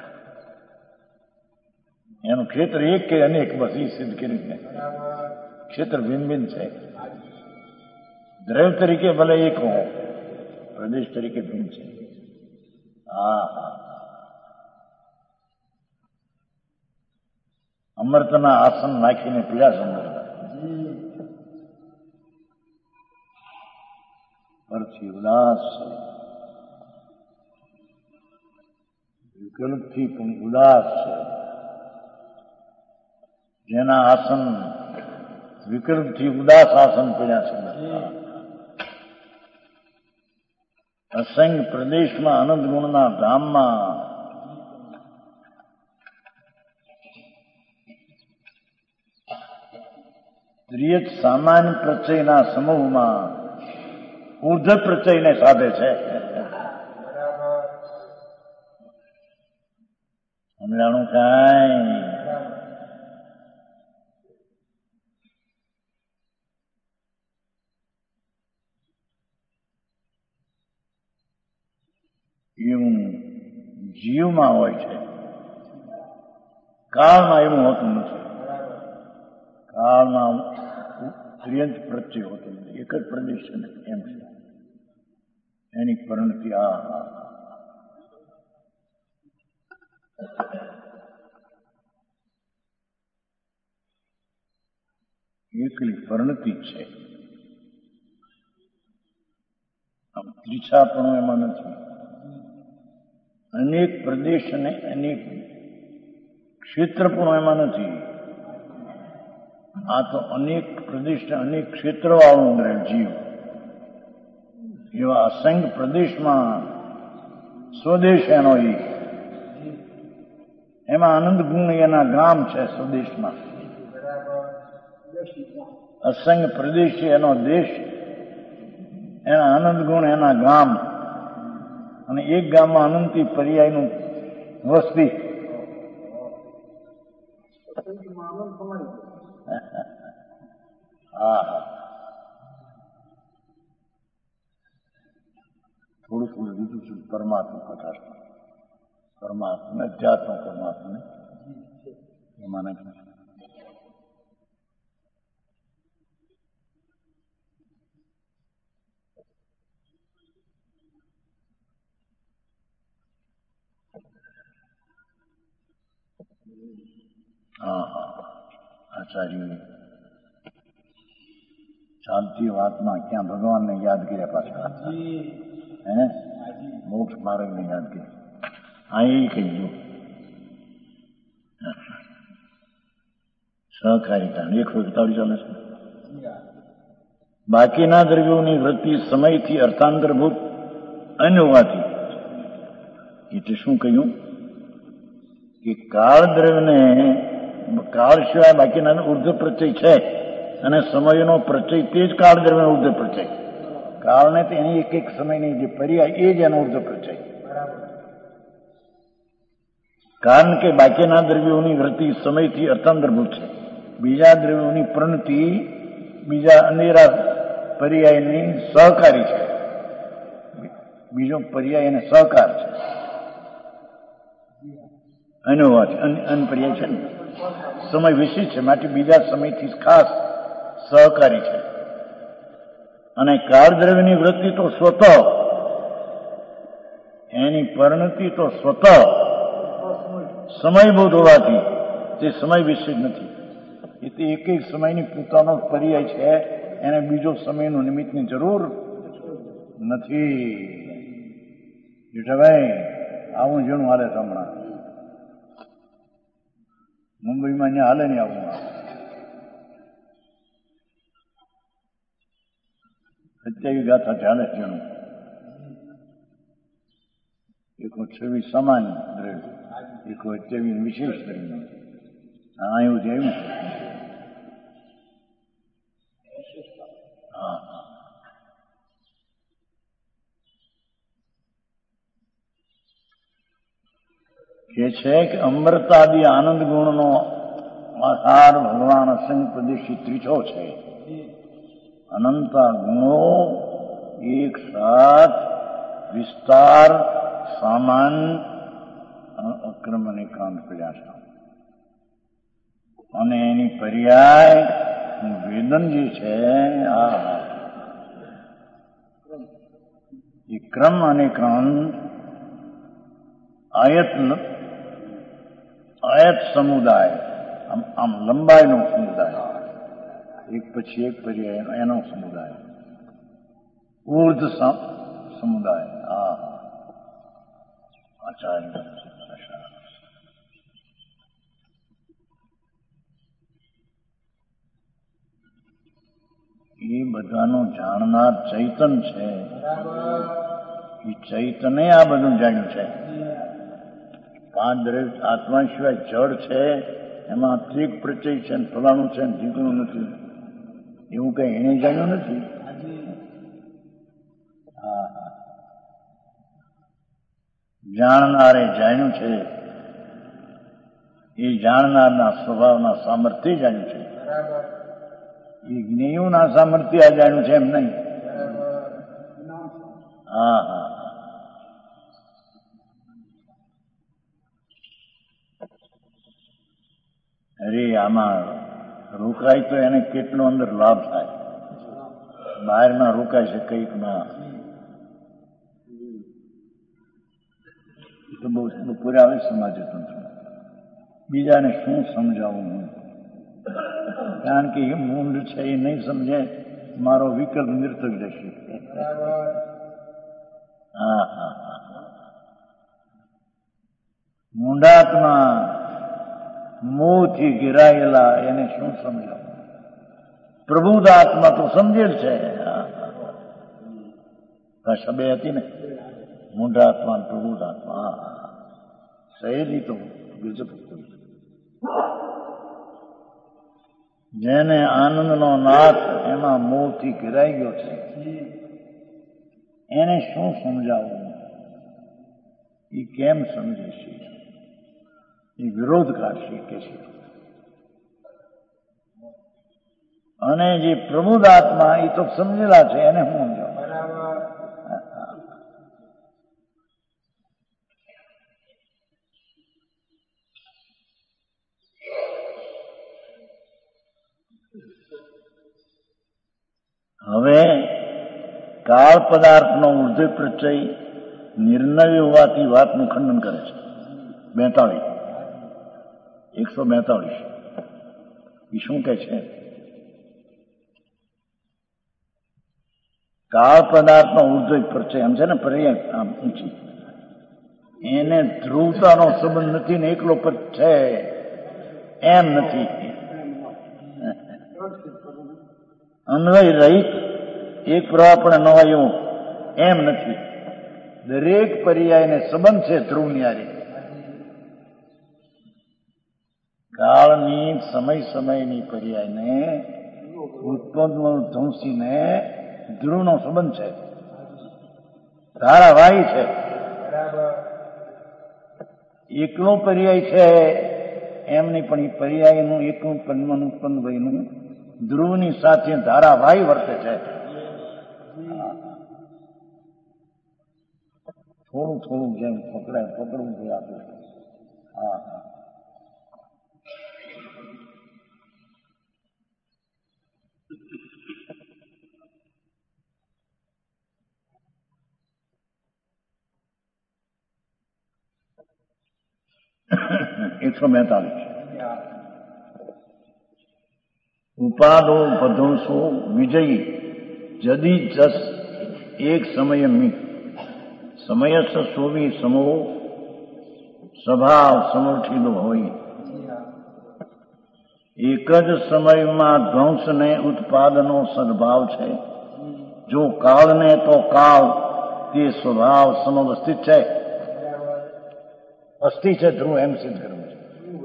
એનું ક્ષેત્ર એક કે અનેક બસ એ સિદ્ધ કરીને ક્ષેત્ર ભિન્ન ભિન્ન છે. દ્રવ્ય તરીકે ભલે એક હો, પ્રદેશ તરીકે ભિન્ન છે. હા હા અમૃતના આસન નાખીને પીડા સંદર્ભ પરથી ઉદાસ છે, વિકલ્પથી પણ ઉદાસ છે. જેના આસન વિકલ્પથી ઉદાસ આસન પીડ્યા છે. અસંગ પ્રદેશમાં અનંત ગુણના ધામમાં ત્રિયત સામાન્ય પ્રચયના સમૂહમાં ઉર્ધ પ્રચયને સાધે છે. સમજાણું કાંઈ એવું જીવમાં હોય છે. કાળમાં એવું હોતું નથી. કાળમાં ત્રિયંત પ્રત્યય હોતો નથી, એક જ પ્રદેશ છે એમ છે એની પરિણતિ. આ એકલી પરિણતિ છે. આમ ત્રિછાપણું એમાં નથી. અનેક પ્રદેશ અને અનેક ક્ષેત્ર પણ એમાં નથી. આ તો અનેક પ્રદેશ ને અનેક ક્ષેત્ર વાળું રહે જીવ. એવા અસંગ પ્રદેશમાં સ્વદેશ એનો એ, એમાં આનંદ ગુણ એના ગામ છે. સ્વદેશમાં અસંગ પ્રદેશ એનો દેશ, એના આનંદ ગુણ એના ગામ, અને એક ગામમાં અનંતી પર્યાયનું વસ્તી. હા હા થોડું થોડું જુદું જુદું પરમાત્મા કથા, પરમાત્મા અધ્યાત્મ પરમાત્માને એમાં નથી. હા હા આચાર્ય ચાલતી વાતમાં ક્યાં ભગવાનને યાદ કર્યા પાછા, હે મોક્ષ માર્ગને યાદ કર્યા. આ એ કહી દો સહકારિતા એક વખતાવડી ચાલે છે. બાકીના દ્રવ્યોની વૃત્તિ સમયથી અર્થાંતરભૂત અન્ય હોવાથી એટલે શું કહ્યું કે કાળ દ્રવ્યને કાળ સિવાય બાકીના ઉર્ધ્વ પ્રત્યય છે, અને સમયનો પ્રત્યય તે જ કાળ દ્રવ્યનો ઉર્ધ્વ પ્રત્યય. કાળને તો એની એક એક સમયની જે પર્યાય એ જ એનો ઉર્ધ્વ પ્રત્યય. કારણ કે બાકીના દ્રવ્યોની વૃત્તિ સમયથી અર્થાંતરભૂત છે. બીજા દ્રવ્યોની પ્રણતિ બીજા અનેરા પર્યાયની સહકારી છે. બીજો પર્યાય એને સહકાર છે. અનુવાદ અન પર્યાય છે ને સમય વિશિષ્ટ છે, માટે બીજા સમયથી ખાસ સહકારી છે. અને કાળ દ્રવ્યની વૃત્તિ તો સ્વતઃ, એની પરિણતિ તો સ્વતઃ સમયભૂત હોવાથી તે સમય વિશિષ્ટ નથી. એટલે એક એક સમયની પોતાનો પર્યાય છે, એને બીજો સમયનું નિમિત્તની જરૂર નથી. જેઠાભાઈ આવું જેનું હાલે છે હમણાં મુંબઈમાં અહીંયા હાલે નહીં આવું. સત્યાવી ગાથા ચાલે છે એનું. એકો છવ્વીસ સામાન્ય દ્રવ્ય, એકો અત્યાવીસ વિશેષ દ્રવ્ય. હા એવું છે, એવું હા હા કે છે કે અમૃતાદિ આનંદ ગુણનો આધાર ભગવાન અસંગ પ્રદેશી ત્રીજો છે. અનંતા ગુણો એક સાથ વિસ્તાર સામાન્ય અક્રમ અને કાંત પડ્યા છે. અને એની પર્યાય વેદન જે છે આ એ ક્રમ અને ક્રાંત આયત આયત સમુદાય, આમ આમ લંબાઈનો સમુદાય, એક પછી એક પર્યાય એનો સમુદાય, ઉર્ધ સમુદાય. હા આચાર્ય એ બધાનું જાણનાર ચૈતન છે. એ ચૈતને આ બધું જાણ્યું છે. પાંચ દ્રવ્ય આત્મા સિવાય જળ છે, એમાં ત્રિક પ્રત્યય છે, ફલાણું છે, ઢીકણું નથી, એવું કઈ એને જાણ્યું નથી. હા જાણનારે જાણ્યું છે. એ જાણનારના સ્વભાવના સામર્થ્ય જાણ્યું છે. એ જ્ઞેયોના સામર્થ્ય આ જાણ્યું છે એમ નહીં. હા હા અરે આમાં રોકાય તો એને કેટલો અંદર લાભ થાય. બહાર ના રોકાય છે કઈક ના, તો બહુ બપોરે આવે સમાજ તંત્ર. બીજાને શું સમજાવું હું, કારણ કે એ મૂંડ છે એ નહીં સમજે, મારો વિકલ્પ નિર્થક જશે. હા હા હા મૂંડાત્મા મોહથી ઘેરાયેલા એને શું સમજાવું. પ્રબુદ્ધાત્મા તો સમજેલ છે. ભાષા બે હતી ને, મૂંઢાત્મા અને પ્રબુદ્ધાત્મા. સહેલી તો ગજબ. જેને આનંદનો નાથ એમાં મોહથી ઘેરાઈ ગયો છે, એને શું સમજાવવું? એ કેમ સમજે છે? એ વિરોધ કાઢશે કે છે. અને જે પ્રબુદ્ધ આત્મા એ તો સમજેલા છે, એને હું સમજાવું? હવે કાળ પદાર્થનો ઉર્ધ્વ પ્રત્યય નિર્ણય હોવાથી વાતનું ખંડન કરે છે. બેતાળીસ એકસો બેતાળીસ એ શું કે છે? કાળ પદાર્થનો ઉર્ધ્વ પ્રત્યય એમ છે ને, પર્યાય આમ ઊંચી, એને ધ્રુવતાનો સંબંધ નથી ને એકલો પદ છે એમ નથી. અન્વય રહિત એક પ્રવાહ પણ ન હોય એવું એમ નથી. દરેક પર્યાયને સંબંધ છે ધ્રુવની હારે. કાળની સમય સમયની પર્યાયને ઉત્પન્ન ધ્વંસીને ધ્રુવનો સંબંધ છે, ધારાવાહી છે. એકલો પર્યાય છે એમ નહીં, પણ એ પર્યાયનું એકલું પન્મન ઉત્પન્ન વયનું ધ્રુવની સાથે ધારાવાહી વર્તે છે. થોડું થોડું જેમ પકડાય પકડવું જોઈએ આપણે. હા હા એકસો બેતાલીસ. ઉપાદો પધોસો વિજયી જદી જસ એક સમય મી સમયસ સોવી સમો સ્વભાવ સમોઠીલો હોય. એક જ સમયમાં ધ્વંસ ને ઉત્પાદનો સદભાવ છે. જો કાળને તો કાળ તે સ્વભાવ સમવસ્થિત છે. અસ્થિ છે ધ્રુવ એમ સિદ્ધ કરવું છે.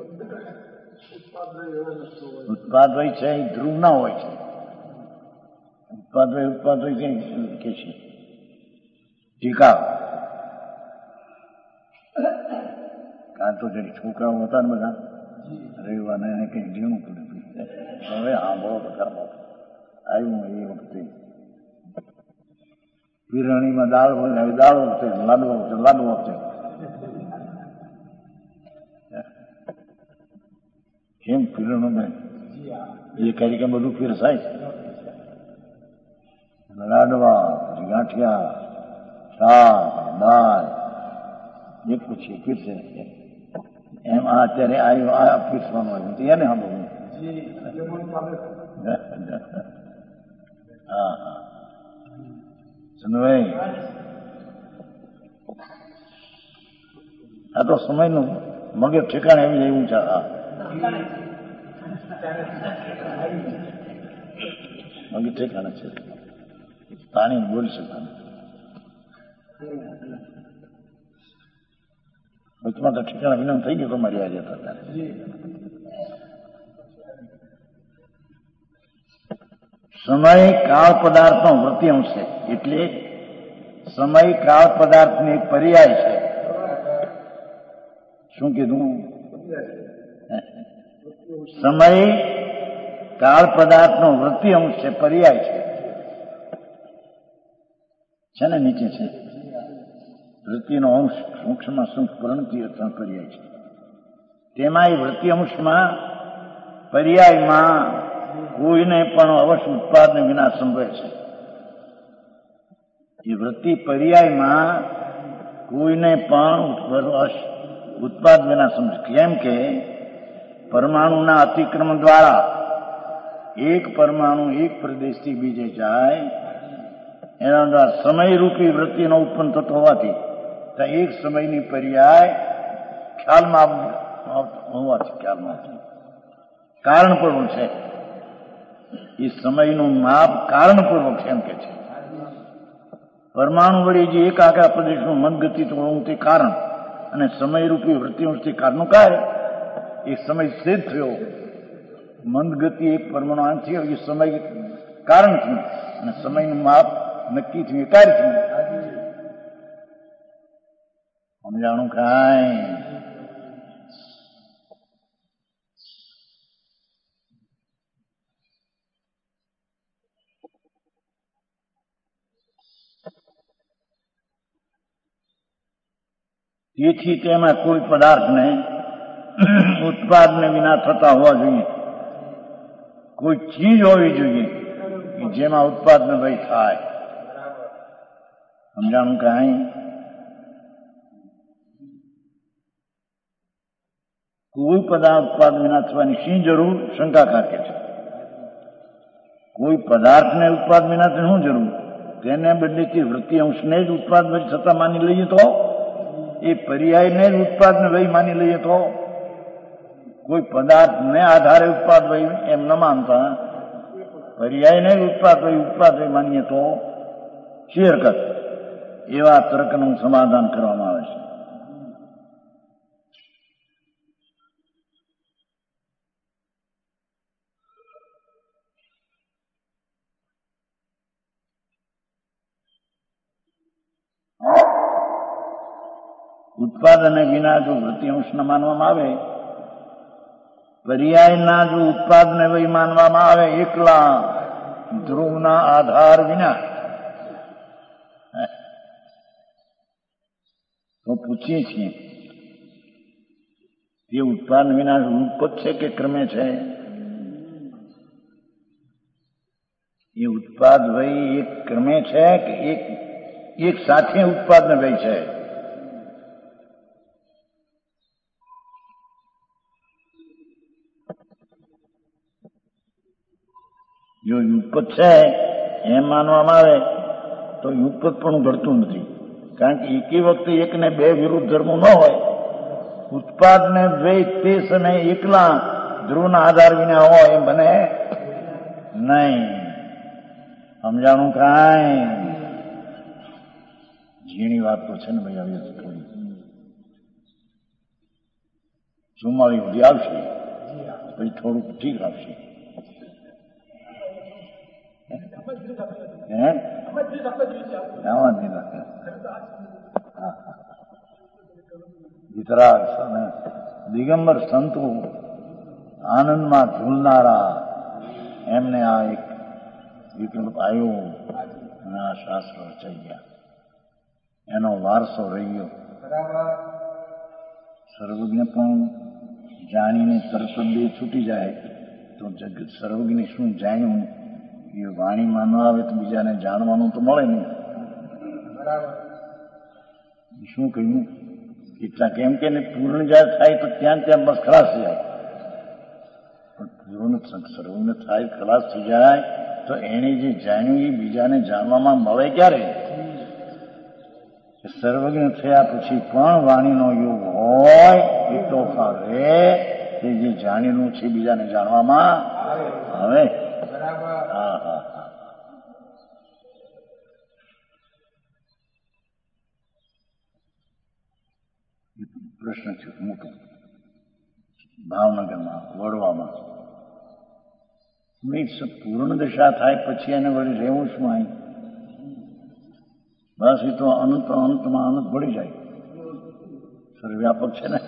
ઉત્પાદય છે એ ધ્રુવ ના હોય છે. ઉત્પાદય ઉત્પાદય કે છે ટીકા. કારણ તો જરી છોકરાઓ હતા ને બધા રવિવારને એને કંઈક ઝીણું પડ્યું. હવે સાંભળો તો કર્મ આવ્યું એ વખતે પીરણીમાં દાળ હોય, હવે દાળ વખતે લાડુ વખતે લાડુ વખતે કેમ પીરણું ને એ કરી કે બધું પીરસાય. લાડવા, ગાંઠિયા, શાક, દાળ એક પછી પીરસે. એમ આ અત્યારે આવ્યું આ પીરસવાનું આવ્યું એને સાંભળવું. હા હા ચંદ્રભાઈ, આ તો સમયનું મગજ ઠેકાણે આવી જાય એવું છે. હા મગજ ઠેકાણે છે, પાણી બોલી શકવાનું. વચમાં તો ઠેકાણા વિનમ થઈ ગયું તમારી આજે હતા. સમય કાળ પદાર્થનો વૃત્તિ અંશ છે, એટલે સમય કાળ પદાર્થની પર્યાય છે. શું કીધું? સમય કાળ પદાર્થનો વૃત્તિ અંશ છે, પર્યાય છે. છે ને નીચે છે વૃત્તિનો અંશ સૂક્ષ્મમાં સૂક્ષ્મ પ્રણતિ અથવા પર્યાય છે. તેમાં એ વૃત્તિ અંશમાં પર્યાયમાં કોઈને પણ અવશ્ય ઉત્પાદન વિના સંભવે છે. એ વૃત્તિ પર્યાયમાં કોઈને પણ ઉત્પાદ વિના સમજે. કેમ કે પરમાણુના અતિક્રમણ દ્વારા એક પરમાણુ એક પ્રદેશથી બીજે જાય એના દ્વારા સમયરૂપી વૃત્તિનો ઉત્પન્ન થતો હોવાથી એક સમયની પર્યાય ખ્યાલમાં હોવાથી ખ્યાલમાં કારણપૂર્વક છે. એ સમયનું માપ કારણપૂર્વક છે એમ કે છે. પરમાણુ વળી જે એક આખા પ્રદેશનું મનગતિ હોવું તે કારણ અને સમયરૂપી વૃત્તિઓથી કારણનું કાર્ય. એ સમય સિદ્ધ થયો, મંદગતિ એક પરમાણુ આમ થયો, એ સમય કારણ થયું અને સમયનું માપ નક્કી થયું એ કાર્ય થયું. સમજાણું કાંઈ? તેથી તેમાં કોઈ પદાર્થને ઉત્પાદન વિના થતા હોવા જોઈએ. કોઈ ચીજ હોવી જોઈએ કે જેમાં ઉત્પાદન ભય થાય. સમજાણું કાંઈ? કોઈ પદાર્થ ઉત્પાદન વિના થવાની શી જરૂર? શંકાકાર કે છે. કોઈ પદાર્થને ઉત્પાદન વિના શું જરૂર? તેને બદલેથી વૃત્તિ અંશને જ ઉત્પાદન થતા માની લઈએ તો, એ પર્યાયને જ ઉત્પાદન વય માની લઈએ તો, કોઈ પદાર્થને આધારે ઉત્પાદ વય એમ ન માનતા પર્યાયને જ ઉત્પાદ વય ઉત્પાદ વય માનીએ તો શી હરકત? એવા તર્કનું સમાધાન કરવામાં આવે છે. ઉત્પાદન વિના જો વૃત્તિ અંશના માનવામાં આવે, પર્યાયના જો ઉત્પાદન વય માનવામાં આવે એકલા ધ્રુવના આધાર વિના, તો પૂછીએ છીએ તે ઉત્પાદન વિના રૂપ છે કે ક્રમે છે? એ ઉત્પાદ વય એક ક્રમે છે કે એક એક સાથે ઉત્પાદન વય છે? જો યુગપત છે એમ માનવામાં આવે તો યુગપત પણ ઘડતું નથી, કારણ કે એકી વખતે એક ને બે વિરુદ્ધ ધર્મો ન હોય. ઉત્પાદ ને દ્વૈત તે સમયે એકલા ધ્રુવના આધાર વિના હોય એમ બને નહીં. સમજાણું કાંઈ? ઝીણી વાત તો છે ને ભાઈ, આવી થોડી ચુમ્માળી સુધી આવશે, પછી થોડુંક ઠીક આવશે. હે વિતરાગ દિગંબર સંતો આનંદમાં ઝૂલનારા, એમને આ એક વિકલ્પ આવ્યો અને આ શાસ્ત્ર રચાઈ ગયા. એનો વારસો રહી ગયો. સર્વજ્ઞ પણ જાણીને તરત બે છૂટી જાય તો જગત સર્વજ્ઞ શું જાણ્યું એ વાણીમાં ન આવે તો બીજાને જાણવાનું તો મળે નહીં. શું કહ્યું? કેટલા કેમ કે પૂર્ણ જાય થાય તો ત્યાં ત્યાં બસ ખલાસ થઈ જાય, પણ પૂર્ણ સર્વજ્ઞ થાય ખલાસ થઈ જાય તો એને જે જાણ્યું એ બીજાને જાણવામાં મળે ક્યારે? સર્વજ્ઞ થયા પછી પણ વાણીનો યોગ હોય એટલો ફાવે કે જે જાણેલું છે બીજાને જાણવામાં આવે. હા હા હા. પ્રશ્ન છે મોટો. ભાવનગરમાં વડવામાં પૂર્ણ દશા થાય પછી એને વળી રહેવું શું? અહીં બસ એ તો અનંત અનંતમાં અનંત ભળી જાય. સર્વવ્યાપક છે ને.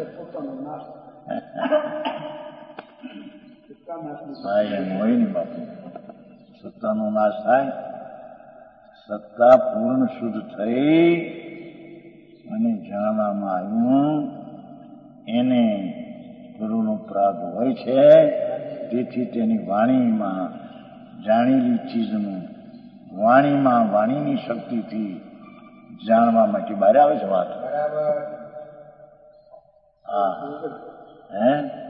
ભાઈ એમ હોય ને બાપુ, સત્તાનો નાશ થાય. સત્તા પૂર્ણ શુદ્ધ થઈ અને જાણવામાં આવ્યું એને ગુરુનો પ્રાગ હોય છે. તેથી તેની વાણીમાં જાણેલી ચીજનું વાણીમાં વાણીની શક્તિથી જાણવા માટે બહાર આવે છે વાત. હા હે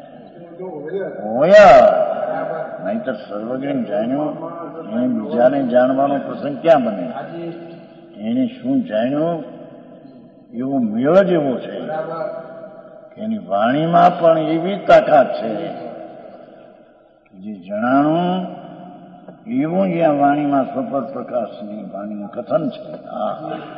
હોયા નહીતર સર્વજ્ઞ જાણ્યું એને બીજાને જાણવાનો પ્રસંગ ક્યાં બને? એને શું જાણ્યું એવો મેળ જ એવો છે કે એની વાણીમાં પણ એવી તાકાત છે જે જણાણું એવું જ આ વાણીમાં સ્વપર પ્રકાશની વાણીનું કથન છે. હા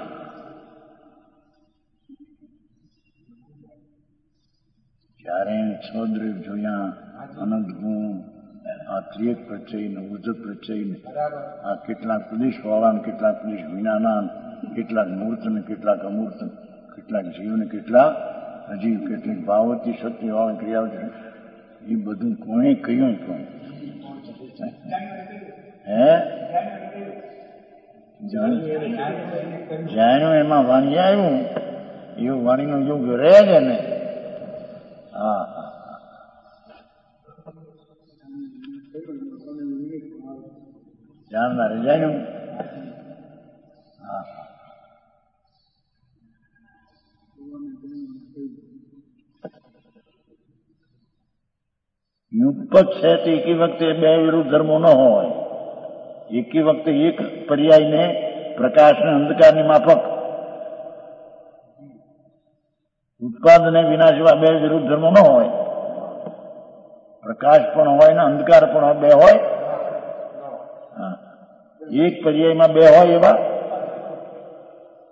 જ્યારે છ દ્રવ્ય જોયા, અનંત ગુણ, આ ત્રિયક પ્રચય ને ઉર્જ પ્રચય ને આ કેટલાક પ્રદેશ વાળા ને કેટલાક પ્રદેશ વિનાના, કેટલાક મૂર્ત ને કેટલાક અમૂર્ત, કેટલાક જીવ ને કેટલાક અજીવ, કેટલીક ભાવતી શક્તિ વાળા ક્રિયાઓ, એ બધું કોણે કહ્યું? પણ હે જાણ્યું એમાં વાણી આવ્યું એવું વાણીનો યોગ રહે છે ને. હા હા જાણનારે જાણ્યું. હા યુગપત છે તે એકી વખતે બે વિરુદ્ધ ધર્મો ન હોય. એકી વખતે એક પર્યાયને પ્રકાશને અંધકારની માફક, ઉત્પાદને વિના જેવા બે વિરુદ્ધ ધર્મો ન હોય. પ્રકાશ પણ હોય ને અંધકાર પણ બે હોય. એક પર્યાયમાં બે હોય એવા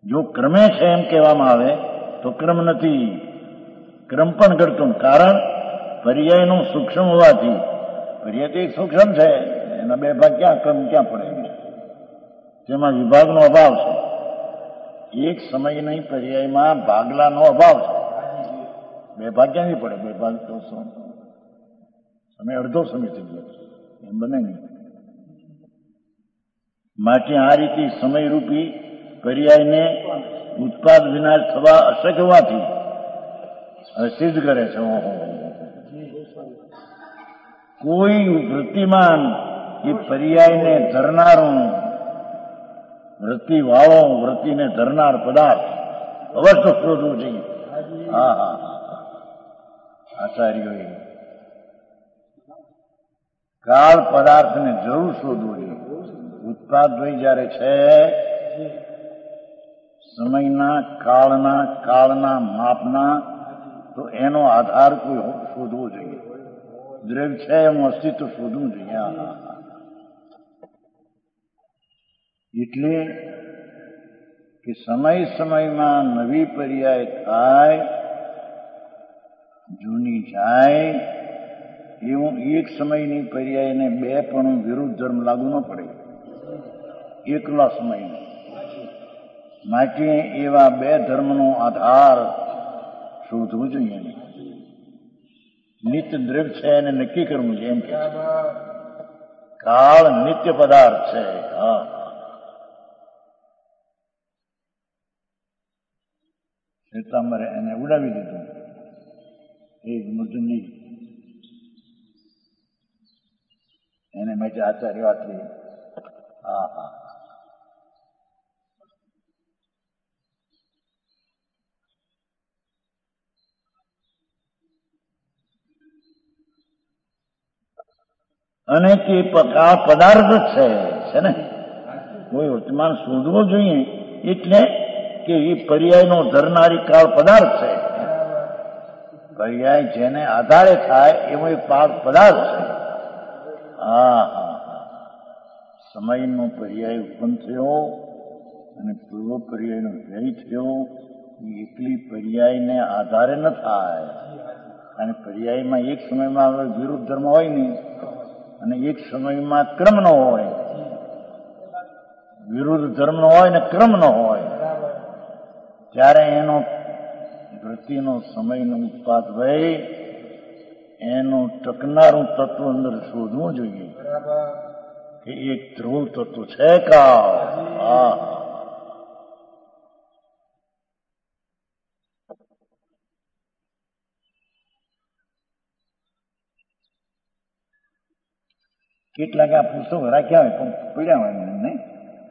જો ક્રમે છે એમ કહેવામાં આવે તો ક્રમ નથી, ક્રમ પણ ઘડતું. કારણ પર્યાયનું સૂક્ષ્મ હોવાથી, પર્યાય તો એક સૂક્ષ્મ છે, એના બે ભાગ ક્યાં ક્રમ ક્યાં પડે? તેમાં વિભાગનો અભાવ છે. એક સમયની પર્યાયમાં ભાગલાનો અભાવ છે. બે ભાગ ક્યાંથી પડે? બે ભાગ તો સમય અડધો સમય થઈ ગયો, એમ બને નહીં. માટે આ રીતે સમયરૂપી પર્યાયને ઉત્પાદ વિનાશ થવા અશક્ય હોવાથી હવે સિદ્ધ કરે છે. ઓહો, કોઈ વૃત્તિમાન એ પર્યાયને ધરનારું, વૃત્તિ વાળો વૃત્તિને ધરનાર પદાર્થ અવશ્ય શોધવું જોઈએ. હા હા હા આચાર્યોએ કાળ પદાર્થને જરૂર શોધવો જોઈએ. ઉત્પાદ ભાઈ જયારે છે સમયના, કાળના, કાળના માપના, તો એનો આધાર કોઈ શોધવો જોઈએ. દ્રવ્ય છે એનું અસ્તિત્વ શોધવું જોઈએ. એટલે કે સમય સમયમાં નવી પર્યાય થાય, જૂની જાય, એવું એક સમયની પર્યાયને બે પણ વિરુદ્ધ ધર્મ લાગુ ન પડે, એકલા સમયનો. માટે એવા બે ધર્મનો આધાર શોધવું જોઈએ. નિત્ય દ્રવ્ય છે એને નક્કી કરવું છે. એમ કે કાળ નિત્ય પદાર્થ છે. હા, શ્વેતાંબરે એને ઉડાવી દીધું એક મુજની. એને માટે આચાર્ય આટલી હા હા અને તે કાળ પદાર્થ છે છે ને કોઈ વર્તમાન શોધવો જોઈએ. એટલે કે એ પર્યાયનો ધરનારી કાળ પદાર્થ છે. પર્યાય જેને આધારે થાય એવો એક કાળ પદાર્થ છે. હા હા હા સમયનો પર્યાય ઉત્પન્ન થયો અને પૂર્વ પર્યાયનો વ્યય થયો. એ એકલી પર્યાયને આધારે ન થાય. અને પર્યાયમાં એક સમયમાં વિરુદ્ધ ધર્મ હોય નહીં, અને એક સમયમાં ક્રમ ન હોય. વિરુદ્ધ ધર્મ નો હોય ને ક્રમ ન હોય, ત્યારે એનો વૃત્તિનો સમયનો ઉત્પાદ હોય, એનું ટકનારું તત્વ અંદર શોધવું જોઈએ કે એક ધ્રુવ તત્વ છે કાળ. હા, કેટલાક આ પુસ્તકો રાખ્યા હોય પણ પીડ્યા હોય નહીં.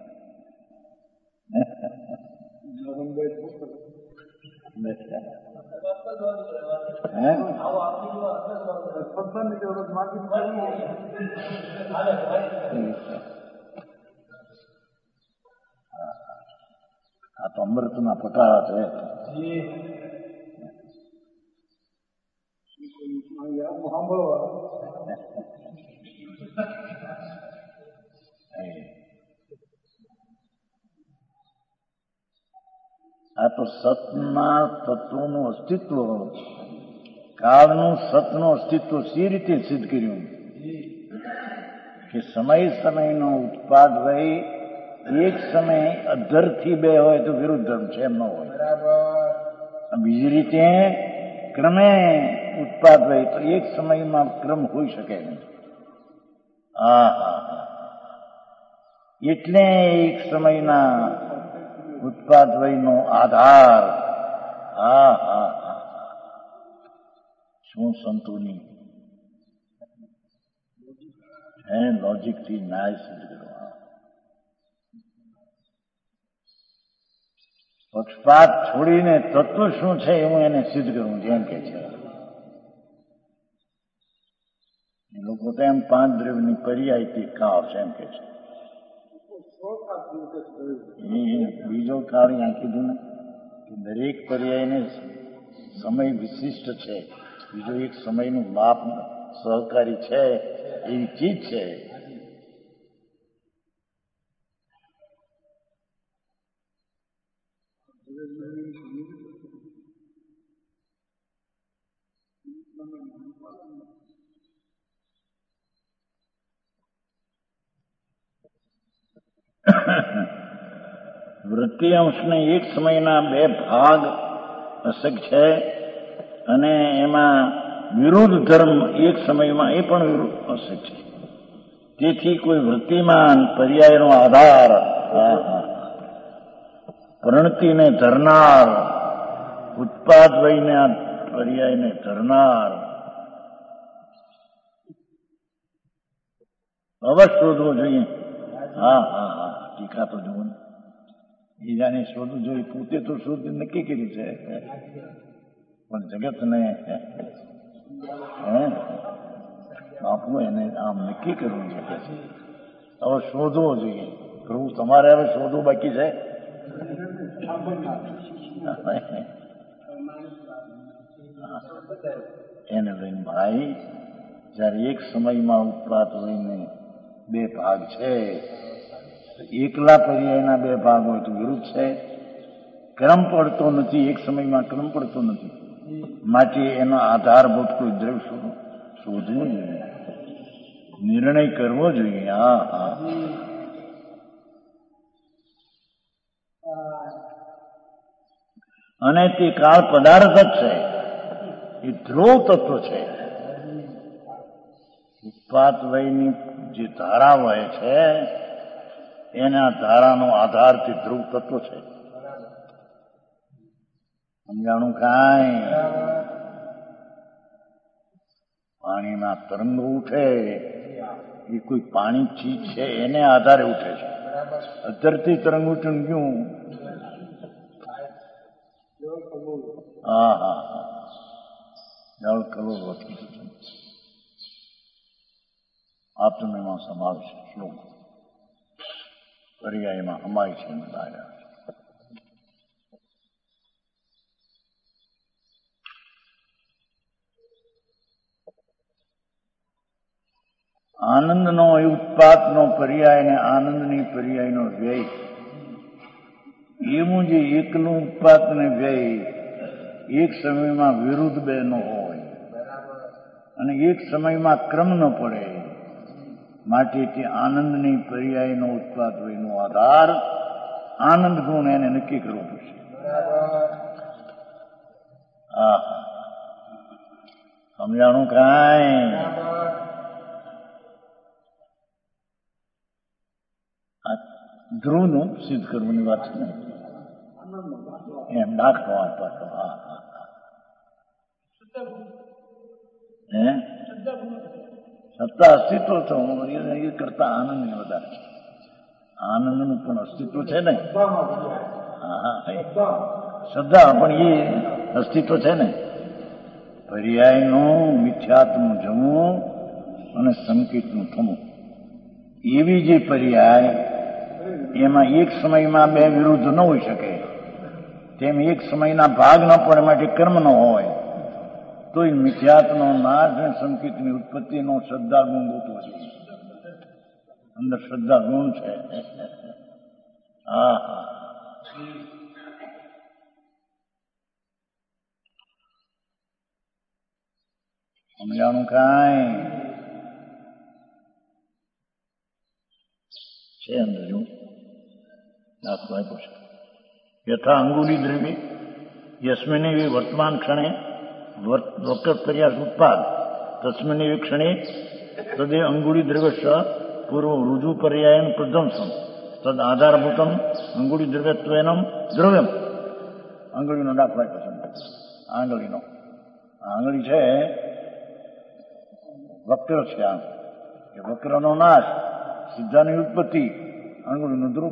આ તો અમૃતના પટાળા છે. આ તો સતના તત્વનું અસ્તિત્વ, કાળનું સતનું અસ્તિત્વ સી રીતે સિદ્ધ કર્યું કે સમય સમયનો ઉત્પાદ વય એક સમય અધરથી બે હોય તો વિરુદ્ધ ધર્મ છે એમ ન હોય. બીજી રીતે ક્રમે ઉત્પાદ વય તો એક સમયમાં ક્રમ હોઈ શકે નહીં. હા હા હા એટલે એક સમયના ઉત્પાદ વયનો આધાર. હા હા હા શું સંતોની હે લોજિકથી ન્યાય સિદ્ધ કરવા. પક્ષપાત છોડીને તત્વ શું છે એવું એને સિદ્ધ કરવું જેમ કે છે. એ લોકો તો એમ પાંચ દ્રવ્યની પર્યાયથી કાળ છે એમ કે છે. બીજો કાળ ત્યાં કીધું ને કે દરેક પર્યાયને સમય વિશિષ્ટ છે. બીજો એક સમયનું માપ સહકારી છે એવી ચીજ છે. વૃત્તિ અંશને એક સમયના બે ભાગ અશક્ય છે અને એમાં વિરુદ્ધ ધર્મ એક સમયમાં એ પણ વિરુદ્ધ અશક્ય છે. તેથી કોઈ વૃત્તિમાન પર્યાયનો આધાર પ્રણતિને ધરનાર, ઉત્પાદ વયના પર્યાયને ધરનાર અવશ્ય શોધવો જોઈએ. હા હા હા ટીકા તો જુઓ ને, બીજાને શોધવું જોઈએ, પોતે તો શોધ નક્કી કર્યું છે પણ જગતને હે આપણું એને આમ નક્કી કરવું છે. હવે શોધવો જોઈએ. પ્રભુ તમારે હવે શોધવું બાકી છે. એને લઈને ભાઈ જયારે એક સમયમાં ઉત્પાત લઈને બે ભાગ છે, એકલા પર્યાયના બે ભાગ હોય તો વિરુદ્ધ છે. ક્રમ પડતો નથી, એક સમયમાં ક્રમ પડતો નથી. માટે એનો આધારભૂત કોઈ દ્રવ્ય શોધવું જોઈએ, નિર્ણય કરવો જોઈએ. હા હા અને તે કાળ પદાર્થ જ છે, એ ધ્રુવ તત્વ છે. ઉત્પાત વયની જે ધારા વહે છે એના ધારાનો આધાર તે ધ્રુવ તત્વ છે. સમજાણું કાંઈ? પાણીના તરંગો ઉઠે એ કોઈ પાણી ચીજ છે એને આધારે ઉઠે છે. અત્યારથી તરંગ ઉઠીને ગયું. હા હા હા જળ કલોલ વસ્તુ આત્મેમાં સમાવેશ શ્લોક પર્યાયમાં અમાય છે દાયા. આનંદનો ઉત્પાદનો પર્યાય ને આનંદની પર્યાયનો વ્યય, એવું જે એકનું ઉત્પાદ ને વ્યય એક સમયમાં વિરુદ્ધ બે નો હોય અને એક સમયમાં ક્રમ ન પડે, માટે તે આનંદની પર્યાયનો ઉત્પાદ વયનો આધાર આનંદ ગુણ એને નક્કી કરવો પડશે. હા સમજાણું કાંઈ? ધ્રુવનું સિદ્ધ કરવાની વાત છે ને, એમ દાખલો આપતો. હા હા હે સત્તા અસ્તિત્વ તો એ કરતા આનંદ વધારે છે. આનંદનું પણ અસ્તિત્વ છે ને. હા હા શ્રદ્ધા પણ એ અસ્તિત્વ છે ને. પર્યાયનું મિથ્યાત્મનું જમવું અને સંકેતનું થમવું, એવી જે પર્યાય એમાં એક સમયમાં બે વિરુદ્ધ ન હોઈ શકે, તેમ એક સમયના ભાગ ન પડે માટે કર્મ ન હોય તો એ મિથ્યાત્મનો નાશ અને સંકેતની ઉત્પત્તિનો શ્રદ્ધા ગુણ ગોતવો જોઈએ. અંદર શ્રદ્ધા ગુણ છે. હા હા સમજાણું કાંઈ? છે અંદર જો દાખલો આપ્યો છે. યથા અંગુલી દ્રવ્ય યસ્મિની વર્તમાન ક્ષણે વક્ર પર્યાસ ઉત્પાદ તસ્મિની ક્ષણે તદે અંગુલી દ્રવ્ય પૂર્વ રુજુ પર્યાયન પ્રધ્વંસમ તદ આધારભૂતમ અંગુલી દ્રવ્યત્વેનમ દ્રવ્યમ. આંગળીનો દાખલો આપ્યો છે. આંગળીનો આંગળી છે વક્ર છે. આમ એ વક્રનો નાશ, સિદ્ધાની ઉત્પત્તિ, આંગળીનું ધ્રુવ.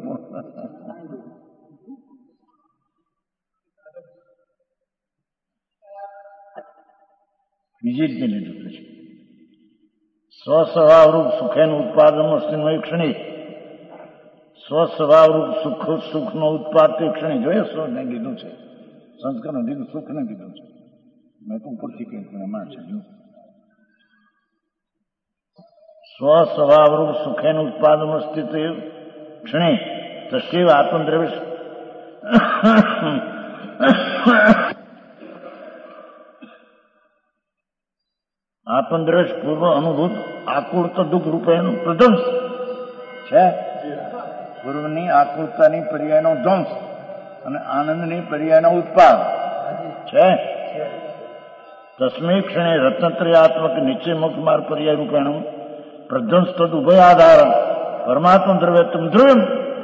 બીજી રીતે લીધું છે. સ્વસ્વભાવરૂપ સુખેનું ઉત્પાદન અસ્તિત્વ ક્ષણે, સ્વસ્વભાવરૂપ સુખ સુખનો ઉત્પાદ તે ક્ષણે જોઈએ. સ્વને કીધું છે, સંસ્કારને કીધું, સુખને કીધું છે. મેં તો ઉપરથી કંઈક એમાં છે. સ્વસ્વભાવરૂપ સુખેનું ઉત્પાદન અસ્તિત્વ ક્ષણે તસ્યૈવ આત્મદ્રવ્ય આત્મદ્રવ્ય પૂર્વ અનુભૂત આકુળતા દુઃખ રૂપે એનું પ્રધ્વંસ છે. પૂર્વની આકૃતતાની પર્યાયનો ધ્વંસ અને આનંદની પર્યાયનો ઉત્પાદ છે. તસ્મૈ ક્ષણે રત્નત્રયાત્મક નિશ્ચય મોક્ષ માર્ગ પર્યાય રૂપેણમ પ્રધ્વંસ તદ ઉભય આધાર પરમાત્મા દ્રવ્યત્મ ધ્રુવમ.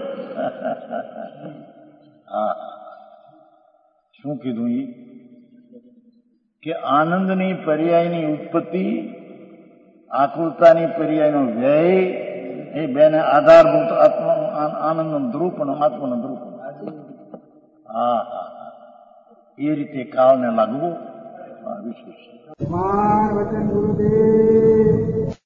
શું કીધું એ કે આનંદની પર્યાયની ઉત્પત્તિ, આકૃતાની પર્યાયનો વ્યય, એ બેને આધારભૂત આત્મા આનંદનું ધ્રુવપણું, આત્માનું ધ્રુવપણું. હા હા એ રીતે કાળને લાગવું વિશેષ.